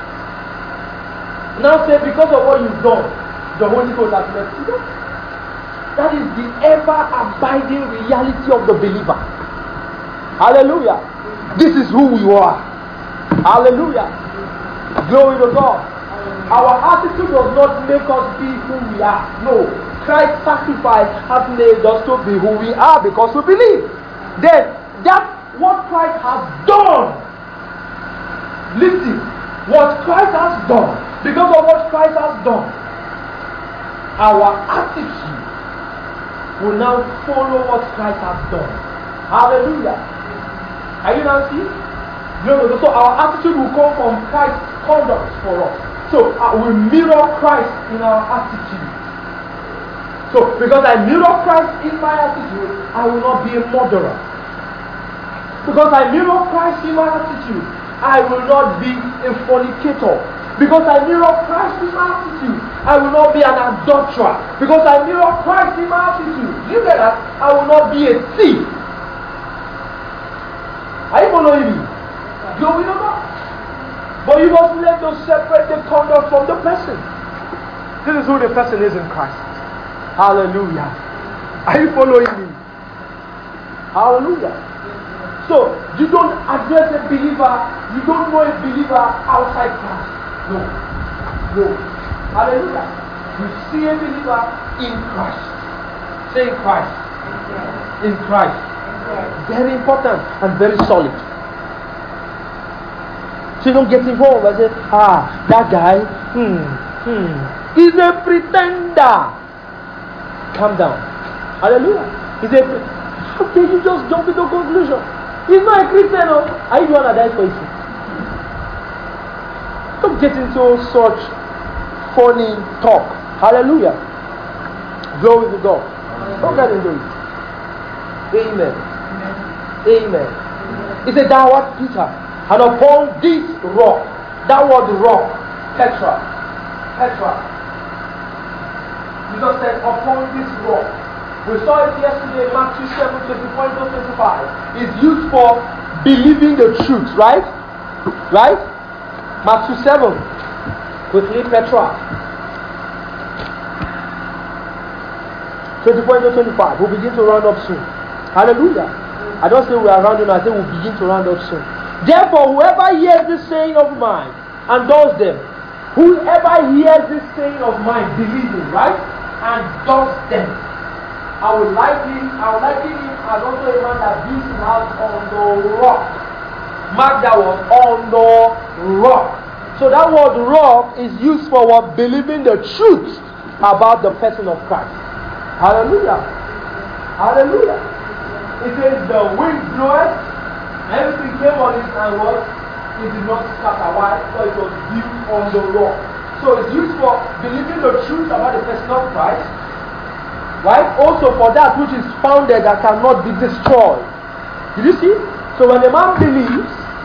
now say because of what you've done, the Holy Ghost has left you. That is the ever-abiding reality of the believer. Hallelujah. This is who we are. Hallelujah. Glory to God. Our attitude does not make us be who we are. No. Christ's sacrifice has made us to be who we are because we believe. Then, that's what Christ has done. Listen. What Christ has done. Because of what Christ has done, our attitude will now follow what Christ has done. Hallelujah. Are you now seeing? No, no, so our attitude will come from Christ's conduct for us. So uh, we mirror Christ in our attitude. So because I mirror Christ in my attitude, I will not be a murderer. Because I mirror Christ in my attitude, I will not be a fornicator. Because I mirror Christ in my attitude, I will not be an adulterer. Because I mirror Christ in my attitude, you get that? I will not be a thief. Are you following me? Glory to God. But you must learn to separate the conduct from the person. This is who the person is in Christ. Hallelujah. Are you following me? Hallelujah. So, you don't address a believer, you don't know a believer outside Christ. No. No. Hallelujah. You see a believer in Christ. Say in Christ. In Christ. Very important and very solid. So you don't get involved and say, ah, that guy, hmm, hmm, he's a pretender. Calm down. Hallelujah. He's a pre- How can you just jump into conclusion? He's not a Christian, no? Are you the one that died for you? Don't get into such funny talk. Hallelujah. Glory to God. Don't get into it. Amen. Amen. He said, thou art Peter, and upon this rock, that word rock, Petra, Petra. Jesus said, upon this rock. We saw it yesterday, Matthew seven, twenty-four to twenty-five. It's used for believing the truth, right? Right? Matthew seven. Quickly, Petra. twenty-four to twenty-five. We'll begin to round up soon. Hallelujah. I don't say we are rounding up, I say we'll begin to round up soon. Therefore, whoever hears this saying of mine and does them, whoever hears this saying of mine, believing, right? And does them, I will liken I will liken him as also a man that builds his house on the rock. Mark that word, on the rock. So that word rock is used for what? Believing the truth about the person of Christ. Hallelujah. Hallelujah. It says the wind bloweth, everything came on it and what? It did not scatter. Why? Because it was built on the rock. So it's used for believing the truth about the person of Christ. Right? Also for that which is founded that cannot be destroyed. Did you see? So when a man believes,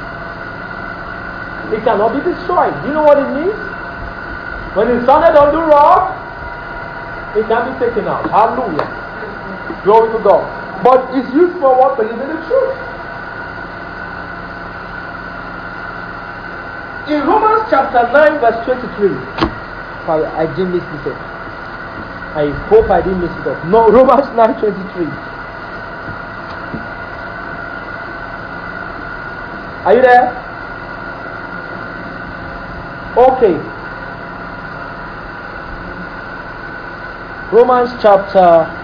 it cannot be destroyed. Do you know what it means? When it's founded on the rock, it can be taken out. Hallelujah. Glory to God. But it's used for what? Believing the truth. In Romans chapter nine verse twenty-three, I didn't miss this up. I hope I didn't miss it up. No, Romans nine twenty-three. Are you there? Okay. Romans chapter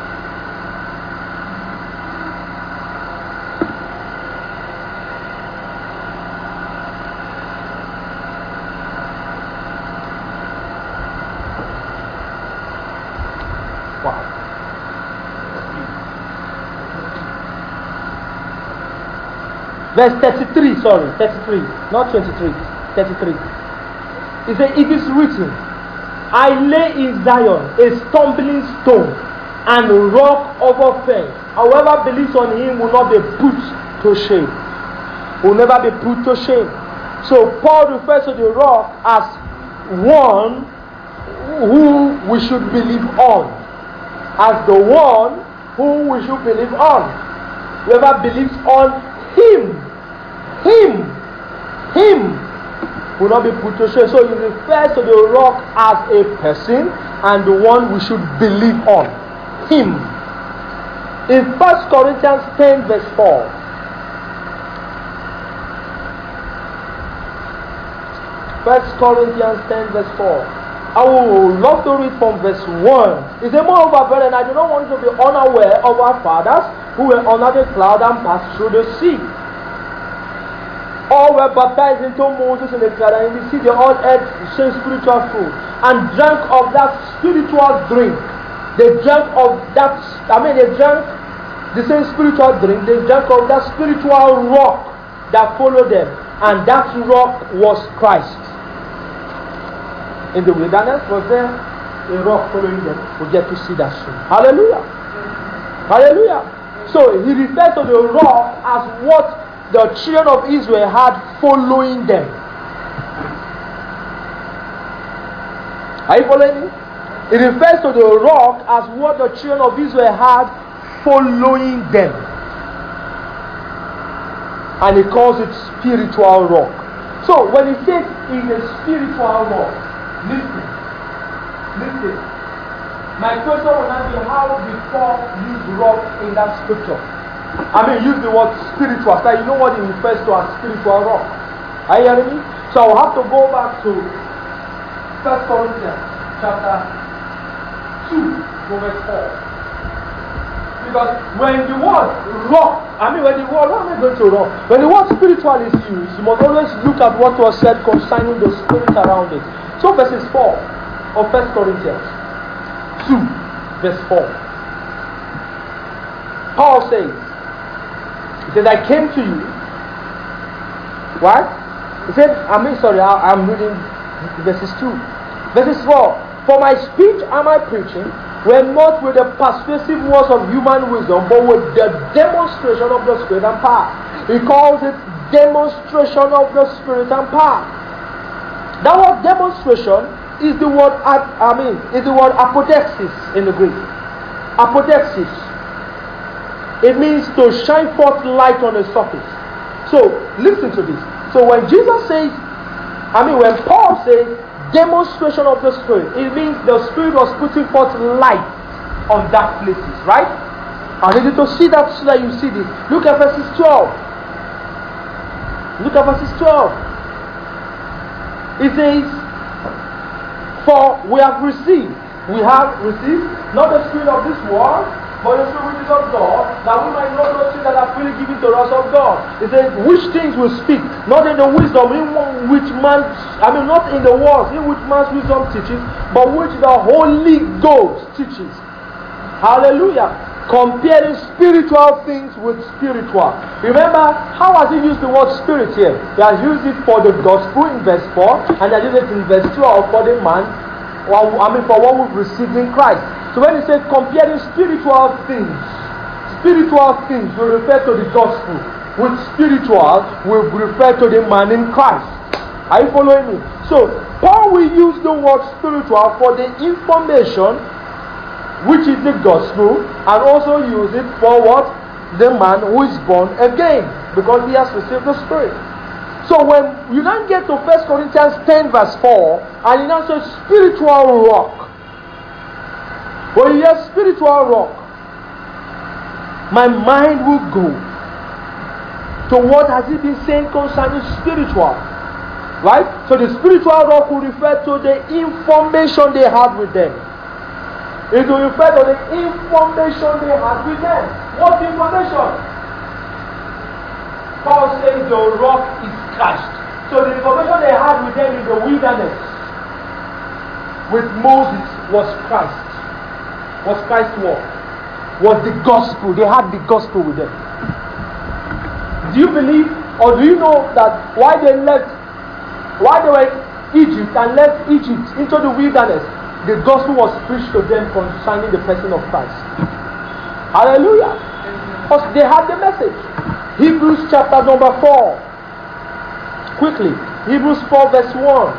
verse thirty-three, sorry, thirty-three, not twenty-three, thirty-three. He said, it is written, I lay in Zion a stumbling stone and rock of offense. Whoever believes on him will not be put to shame. Will never be put to shame. So Paul refers to the rock as one who we should believe on. As the one who we should believe on. Whoever believes on him, him, him will not be put to shame. So he refers to the rock as a person and the one we should believe on. Him. In First Corinthians ten verse four. First Corinthians ten verse four. I would love to read from verse one. It says, moreover, brethren, I do not want you to be unaware of our fathers who were under the cloud and passed through the sea. All were baptized into Moses in the cloud, and in the sea they all ate the same spiritual food and drank of that spiritual drink. They drank of that, I mean, they drank the same spiritual drink. They drank of that spiritual rock that followed them, and that rock was Christ. In the wilderness was there a rock following them. We get to see that soon. Hallelujah. Hallelujah. So he refers to the rock as what the children of Israel had following them. Are you following me? It refers to the rock as what the children of Israel had following them. And he calls it spiritual rock. So when he says it's a spiritual rock, listen, listen. My question will not be how did Paul use rock in that scripture. I mean, use the word spiritual. So you know what he refers to as spiritual rock. Are you hearing me? So I'll have to go back to First Corinthians chapter two, verse four. Because when the word rock, I mean when the word, what am I going to rock? When the word spiritual is used, you must always look at what was said concerning the spirit around it. So verses four of First Corinthians two, verse four. Paul says, he says, I came to you. What? He said, I mean, sorry, I, I'm reading verses two. Verses four. For my speech and my preaching were not with the persuasive words of human wisdom, but with the demonstration of the Spirit and power. He calls it demonstration of the Spirit and power. That word demonstration is the word, I mean, is the word apodexis in the Greek. Apodexis. It means to shine forth light on a surface. So, listen to this. So when Jesus says, I mean when Paul says demonstration of the Spirit, it means the Spirit was putting forth light on dark places, right? I need you to see that so that you see this. Look at verses twelve. Look at verses twelve. It says, for we have received, we have received not the spirit of this world, but the Spirit which is of God, that we might know those things that are freely given to us of God. It says, which things we speak, not in the wisdom in which man, I mean not in the words in which man's wisdom teaches, but which the Holy Ghost teaches. Hallelujah. Comparing spiritual things with spiritual. Remember, how has he used the word spirit here? He has used it for the gospel in verse four, and he has used it in verse twelve for the man, or, I mean for what we've received in Christ. So when he says comparing spiritual things, spiritual things will refer to the gospel. With spiritual, will refer to the man in Christ. Are you following me? So Paul will use the word spiritual for the information, which is the gospel, and also use it for what? The man who is born again, because he has received the Spirit. So when you now get to First Corinthians ten verse four, and you now say spiritual rock. When you hear spiritual rock, my mind will go to what has he been saying concerning spiritual. Right? So the spiritual rock will refer to the information they had with them. It will refer to the information they had with them. What information? Paul says the rock is crushed. So the information they had with them in the wilderness with Moses was Christ. Was Christ's word. Was the gospel. They had the gospel with them. Do you believe or do you know that why they left, why they were in Egypt and left Egypt into the wilderness, the gospel was preached to them concerning the person of Christ. Hallelujah. Because they had the message. Hebrews chapter number four. Quickly. Hebrews four verse one.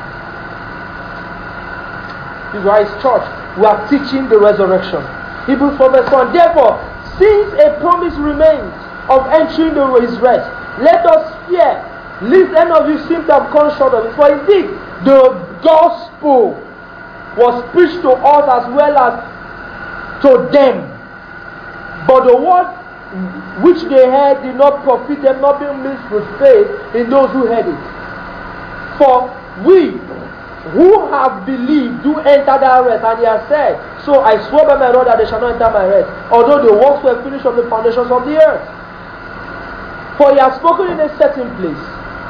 This is why it's church. We are teaching the resurrection. Hebrews four verse one. Therefore, since a promise remains of entering the his rest, let us fear, lest any of you seem to have come short of it. For indeed, the gospel was preached to us as well as to them. But the word which they heard did not profit them, not being mixed with faith in those who heard it. For we who have believed do enter that rest, and he has said, so I swore by my rod that they shall not enter my rest, although the works were finished from the foundations of the earth. For he has spoken in a certain place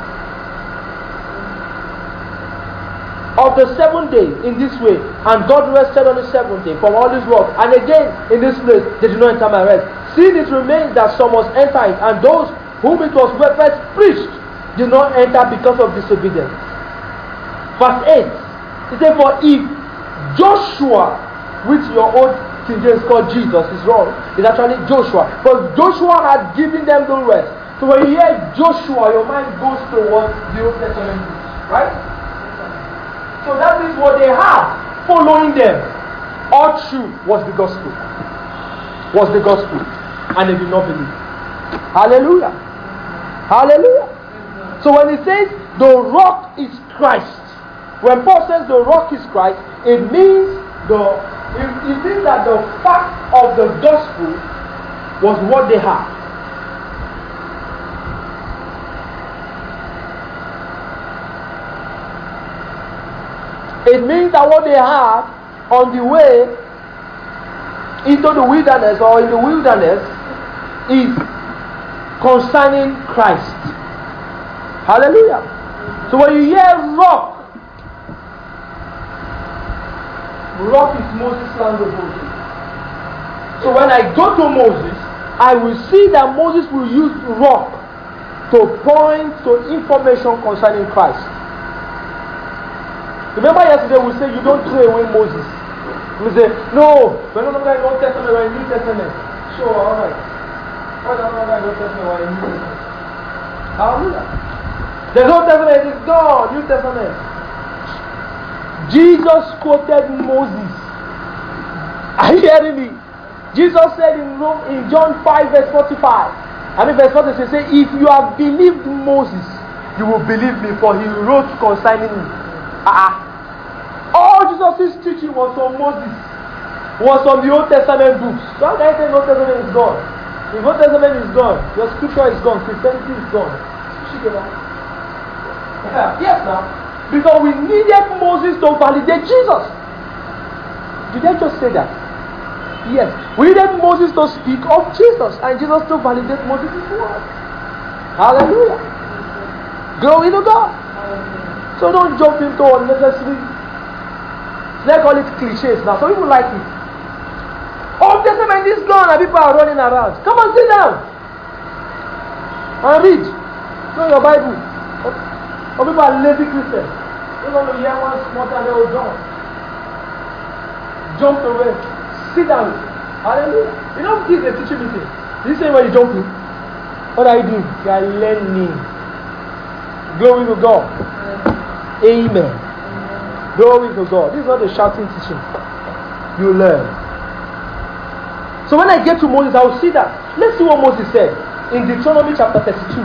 of the seventh day in this way, and God rested on the seventh day from all his works. And again in this place they did not enter my rest. Seeing it remains that some must enter it, and those whom it was first preached did not enter because of disobedience. Verse eight. He said, for if Joshua, which your old King James called Jesus, is wrong, it's actually Joshua. But Joshua had given them the rest. So when you hear Joshua, your mind goes towards the Old Testament books, right? So that is what they had following them. All true was the gospel. Was the gospel. And they did not believe. Hallelujah. Hallelujah. So when he says the rock is Christ, when Paul says the rock is Christ, it means the it, it means that the fact of the gospel was what they had. It means that what they had on the way into the wilderness or in the wilderness is concerning Christ. Hallelujah. So when you hear rock, rock is Moses' land of Moses. So when I go to Moses, I will see that Moses will use rock to point to information concerning Christ. Remember yesterday we said you don't throw away Moses. We say, no, we're no longer in Old Testament, we're in New Testament. Sure, alright. Why not longer in Old Testament, we're in New Testament? Hallelujah. There's Old Testament, it's gone, New Testament. Jesus quoted Moses. Are you hearing me? Jesus said in Rome, in John five verse forty-five. I mean verse forty-six, say, if you have believed Moses, you will believe me, for he wrote concerning me. Ah, uh-uh. All Jesus' teaching was on Moses, was on the Old Testament books. So how can I say the Old Testament is gone? If Old Testament is gone, your scripture is gone, Christianity is gone. Yeah, yes now. Because we needed Moses to validate Jesus. Did I just say that? Yes. We needed Moses to speak of Jesus, and Jesus to validate Moses' word. Hallelujah. Glory to God. So don't jump into unnecessary, let's call it cliches now. Some people like it. Old Testament is gone and people are running around. Come on, sit down and read. Know your Bible. Some people are lazy Christians. They want to hear one small time, they will jump. Jump away. Sit down. Hallelujah. You know, this is a teaching meeting. You say when you jump in, what are you doing? You are learning. Glory to God. Amen. Amen. Glory to God. This is not a shouting teaching. You learn. So when I get to Moses, I will see that. Let's see what Moses said in Deuteronomy chapter thirty-two.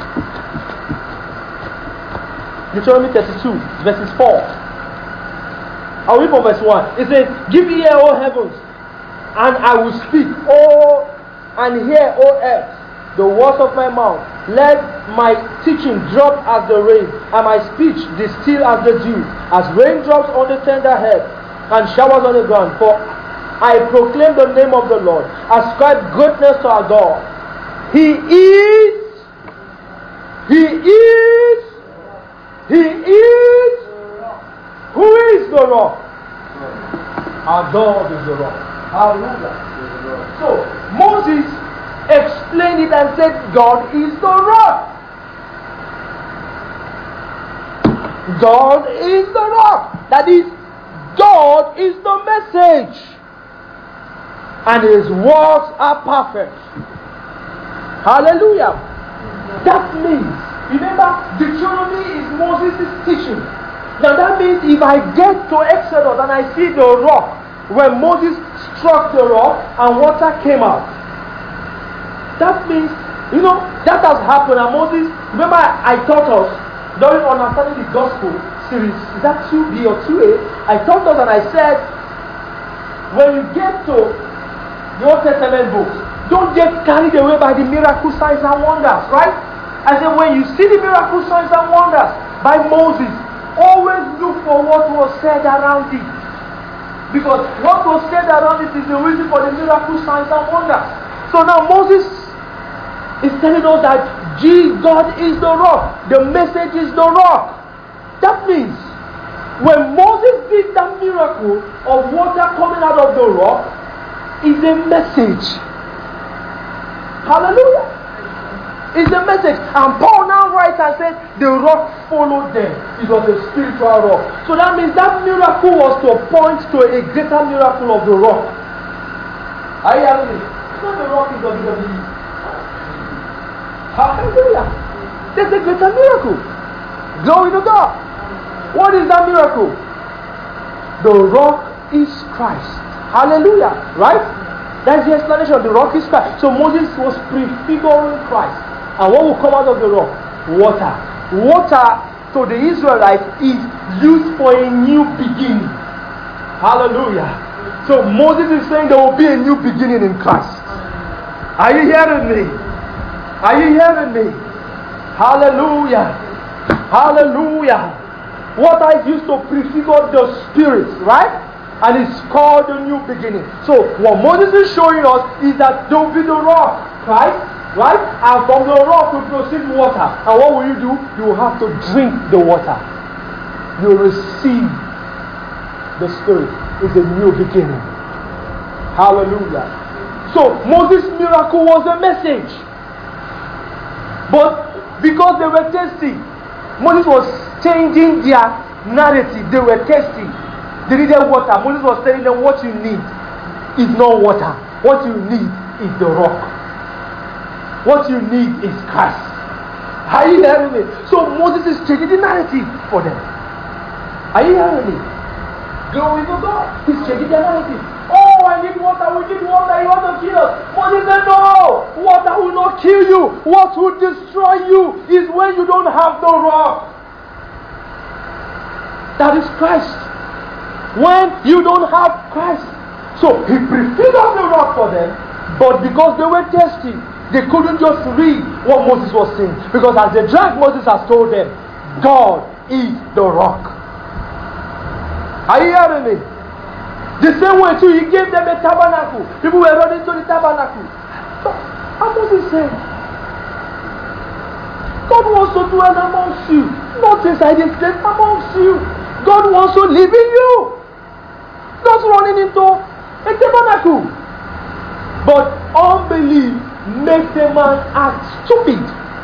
Deuteronomy thirty-two, verses four. I'll read from verse one. It says, give ear, O heavens, and I will speak, O and hear, O earth, the words of my mouth. Let my teaching drop as the rain, and my speech distill as the dew, as raindrops on the tender head, and showers on the ground. For I proclaim the name of the Lord. Ascribe greatness to our God. He is, He is, He is, who is the rock? Our God is the rock. Hallelujah. So, Moses explained it and said, God is the rock. God is the rock. That is, God is the message. And His words are perfect. Hallelujah. That means, remember, Deuteronomy is Moses' teaching. Now that means if I get to Exodus and I see the rock, when Moses struck the rock and water came out, that means, you know, that has happened. And Moses, remember I, I taught us during understanding the gospel series, is that two B or two A? I taught us and I said, when you get to the Old Testament books, don't get carried away by the miracle signs and wonders, right? I said, when you see the miracle signs and wonders by Moses, always look for what was said around it. Because what was said around it is the reason for the miracle signs and wonders. So now Moses is telling us that G, God is the rock. The message is the rock. That means when Moses did that miracle of water coming out of the rock, is a message. Hallelujah. It's a message. And Paul now writes and says, the rock followed them. It was a spiritual rock. So that means that miracle was to point to a greater miracle of the rock. Are you hearing me? It's not the rock in W W E. Hallelujah. There's a greater miracle. Glory to God. What is that miracle? The rock is Christ. Hallelujah. Right? That's the explanation. The rock is Christ. So Moses was prefiguring Christ. And what will come out of the rock? Water. Water to the Israelites is used for a new beginning. Hallelujah. So Moses is saying there will be a new beginning in Christ. Are you hearing me? Are you hearing me? Hallelujah. Hallelujah. Water is used to prefigure the Spirit, right? And it's called the new beginning. So what Moses is showing us is that there will be the rock, right? Right? And from the rock will proceed water. And what will you do? You will have to drink the water. You will receive the Spirit. It's a new beginning. Hallelujah. So Moses' miracle was a message. But because they were thirsty, Moses was changing their narrative. They were thirsty. They needed water. Moses was telling them what you need is not water. What you need is the rock. What you need is Christ. Are you hearing me? So Moses is changing the narrative for them. Are you hearing me? Glory to God. He's changing the narrative. Oh, I need water. We need water. You want to kill us? Moses said, no. Water will not kill you. What will destroy you is when you don't have the rock. That is Christ. When you don't have Christ. So he prefigured the rock for them, but because they were thirsty, they couldn't just read what Moses was saying. Because as they drank, Moses has told them, God is the rock. Are you hearing me? The same way too, he gave them a tabernacle. People were running to the tabernacle. And Moses said, God wants to dwell amongst you, not inside this place, amongst you. God wants to live in you. Not running into a tabernacle. But unbelief makes a man act stupid.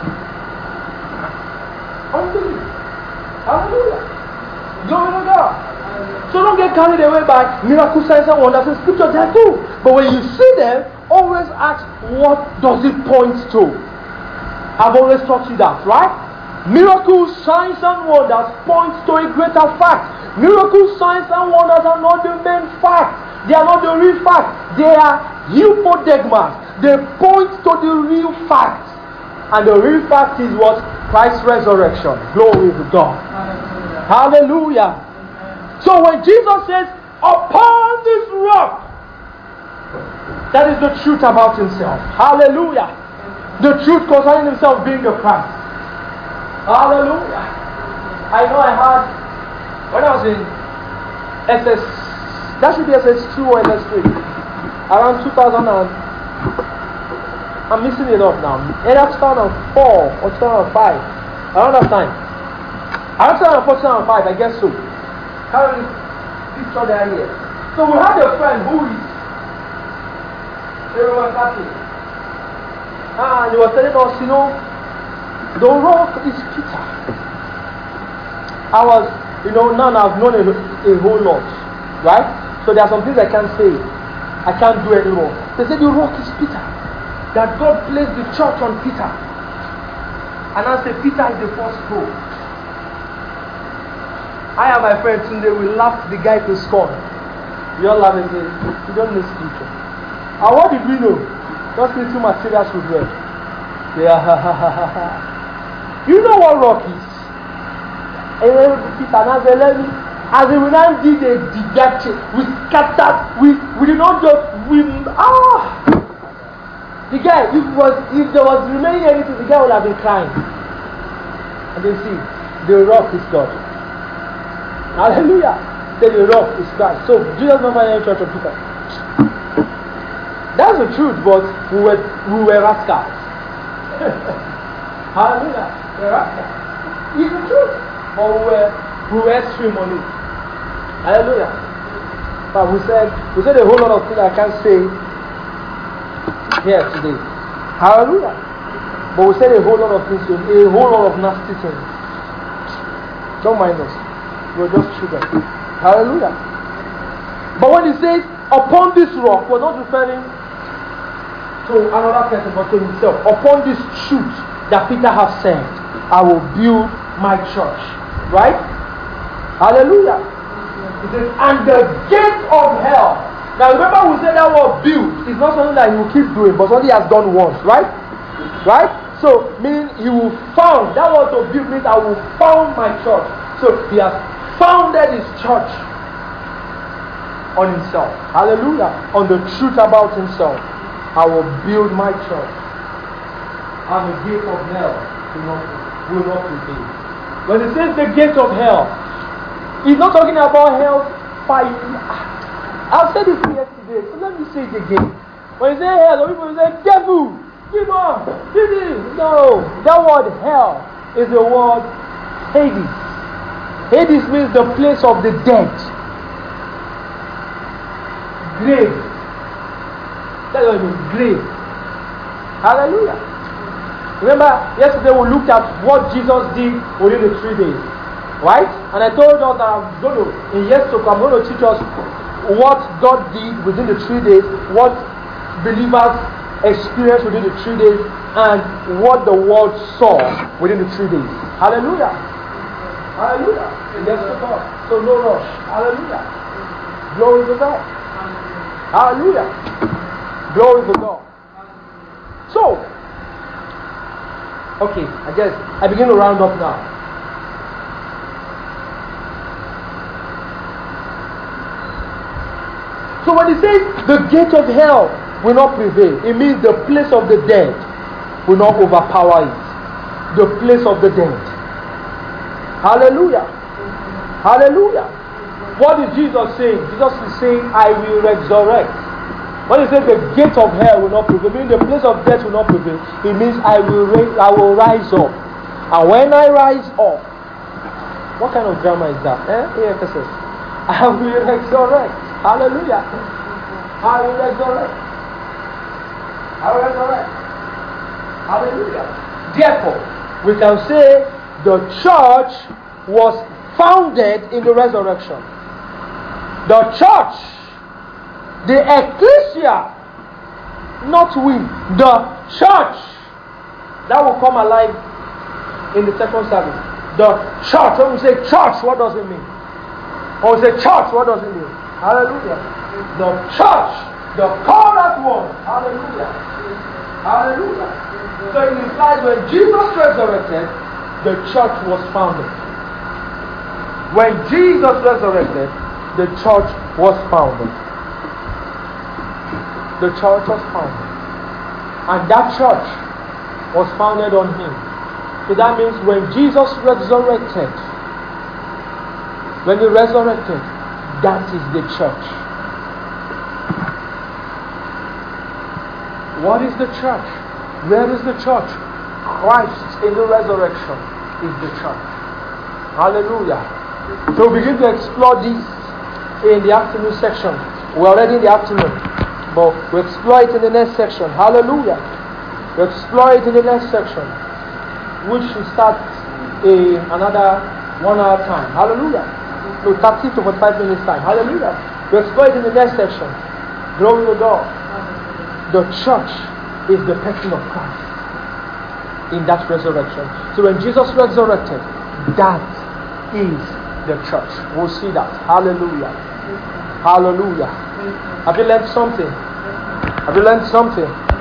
Unbelief. Hallelujah. Glory to God. So don't get carried away by miracle signs and wonders in scripture there too. But when you see them, always ask, what does it point to? I've always taught you that, right? Miracles, signs and wonders point to a greater fact. Miracles, signs and wonders are not the main fact. They are not the real fact. They are hypodeigmas. They point to the real fact. And the real fact is what? Christ's resurrection. Glory to God. Hallelujah. Hallelujah. So when Jesus says, upon this rock, that is the truth about himself. Hallelujah. The truth concerning himself being the Christ. Hallelujah. I know I had, when I was in S S, that should be S S two or S S three, around two thousand and, I'm mixing it up now, either two thousand four or two thousand five, around that time. Around two thousand four, two thousand five, I guess so. How is this picture there here? So we had a friend who is a Roman Catholic. And he was telling us, you know, the rock is Peter. I was, you know, now I've known a, a whole lot. Right? So there are some things I can't say. I can't do anymore. They say the rock is Peter. That God placed the church on Peter. And I say Peter is the first pope. I and my friend Tunde, we laughed the guy to scorn. We all laugh and say, you don't know scripture. And what did we know? Just little materials we read. Yeah. You know what rock is? Peter now say, let me. As we now did a deduction, we scattered, we we did not just we ah the guy, if was if there was remaining anything, the guy would have been crying. And then see, the rock is God. Hallelujah. Say the rock is Christ. So Jesus never entered church of Peter. That's the truth, but we were we were rascals. Hallelujah. We were rascals. It's the truth. But we were we were extreme on it. Hallelujah. But we said we said a whole lot of things I can't say here today. Hallelujah. But we said a whole lot of things, a whole lot of nasty things. Don't mind us. We're just children. Hallelujah. But when he says upon this rock, we're not referring to another person but to himself. Upon this truth that Peter has said, I will build my church. Right? Hallelujah. He says, and the gate of hell. Now remember we said that word build is not something that he will keep doing, but something he has done once, right? Right? So meaning he will found. That word to build means I will found my church. So he has founded his church on himself. Hallelujah. On the truth about himself. I will build my church. And the gate of hell will not, will not prevail. When he says the gate of hell, he's not talking about hell fire. I've said it yesterday, so let me say it again. When you say hell, some people say, devil, give up, give it. No, that word hell is the word Hades. Hades means the place of the dead. Grave. That's what it means, grave. Hallelujah. Remember, yesterday we looked at what Jesus did within the three days. Right? And I told us that I'm going to, in years to come, I'm going to teach us what God did within the three days, what believers experienced within the three days, and what the world saw within the three days. Hallelujah. Hallelujah. Yes to God. So no rush. Hallelujah. Glory to God. Hallelujah. Glory to God. So, okay, I guess I begin to round up now. So when he says the gate of hell will not prevail, it means the place of the dead will not overpower it. The place of the dead. Hallelujah. Hallelujah. What is Jesus saying? Jesus is saying, I will resurrect. When he says the gate of hell will not prevail, meaning the place of death will not prevail, it means I will raise, I will rise up. And when I rise up, what kind of grammar is that? Eh? A F S S. I will resurrect. Hallelujah. I will resurrect. I will resurrect. Hallelujah. Therefore, we can say the church was founded in the resurrection. The church, the ecclesia, not we, the church, that will come alive in the second service. The church, when we say church, what does it mean? When we say church, what does it mean? Hallelujah. The church, the called out one. Hallelujah. Hallelujah. So it implies when Jesus resurrected, the church was founded. When Jesus resurrected, the church was founded. The church was founded. And that church was founded on him. So that means when Jesus resurrected, when he resurrected, that is the church. What is the church? Where is the church? Christ in the resurrection is the church. Hallelujah. So we begin to explore this in the afternoon section. We're already in the afternoon, but we explore it in the next section. Hallelujah. We explore it in the next section, which will start in another one hour time. Hallelujah. no, thirty to forty-five minutes time. Hallelujah. We'll explore it in the next section. Glory to God. The church is the person of Christ in that resurrection. So when Jesus resurrected, that is the church. We'll see that. Hallelujah. Hallelujah. Have you learned something? Have you learned something?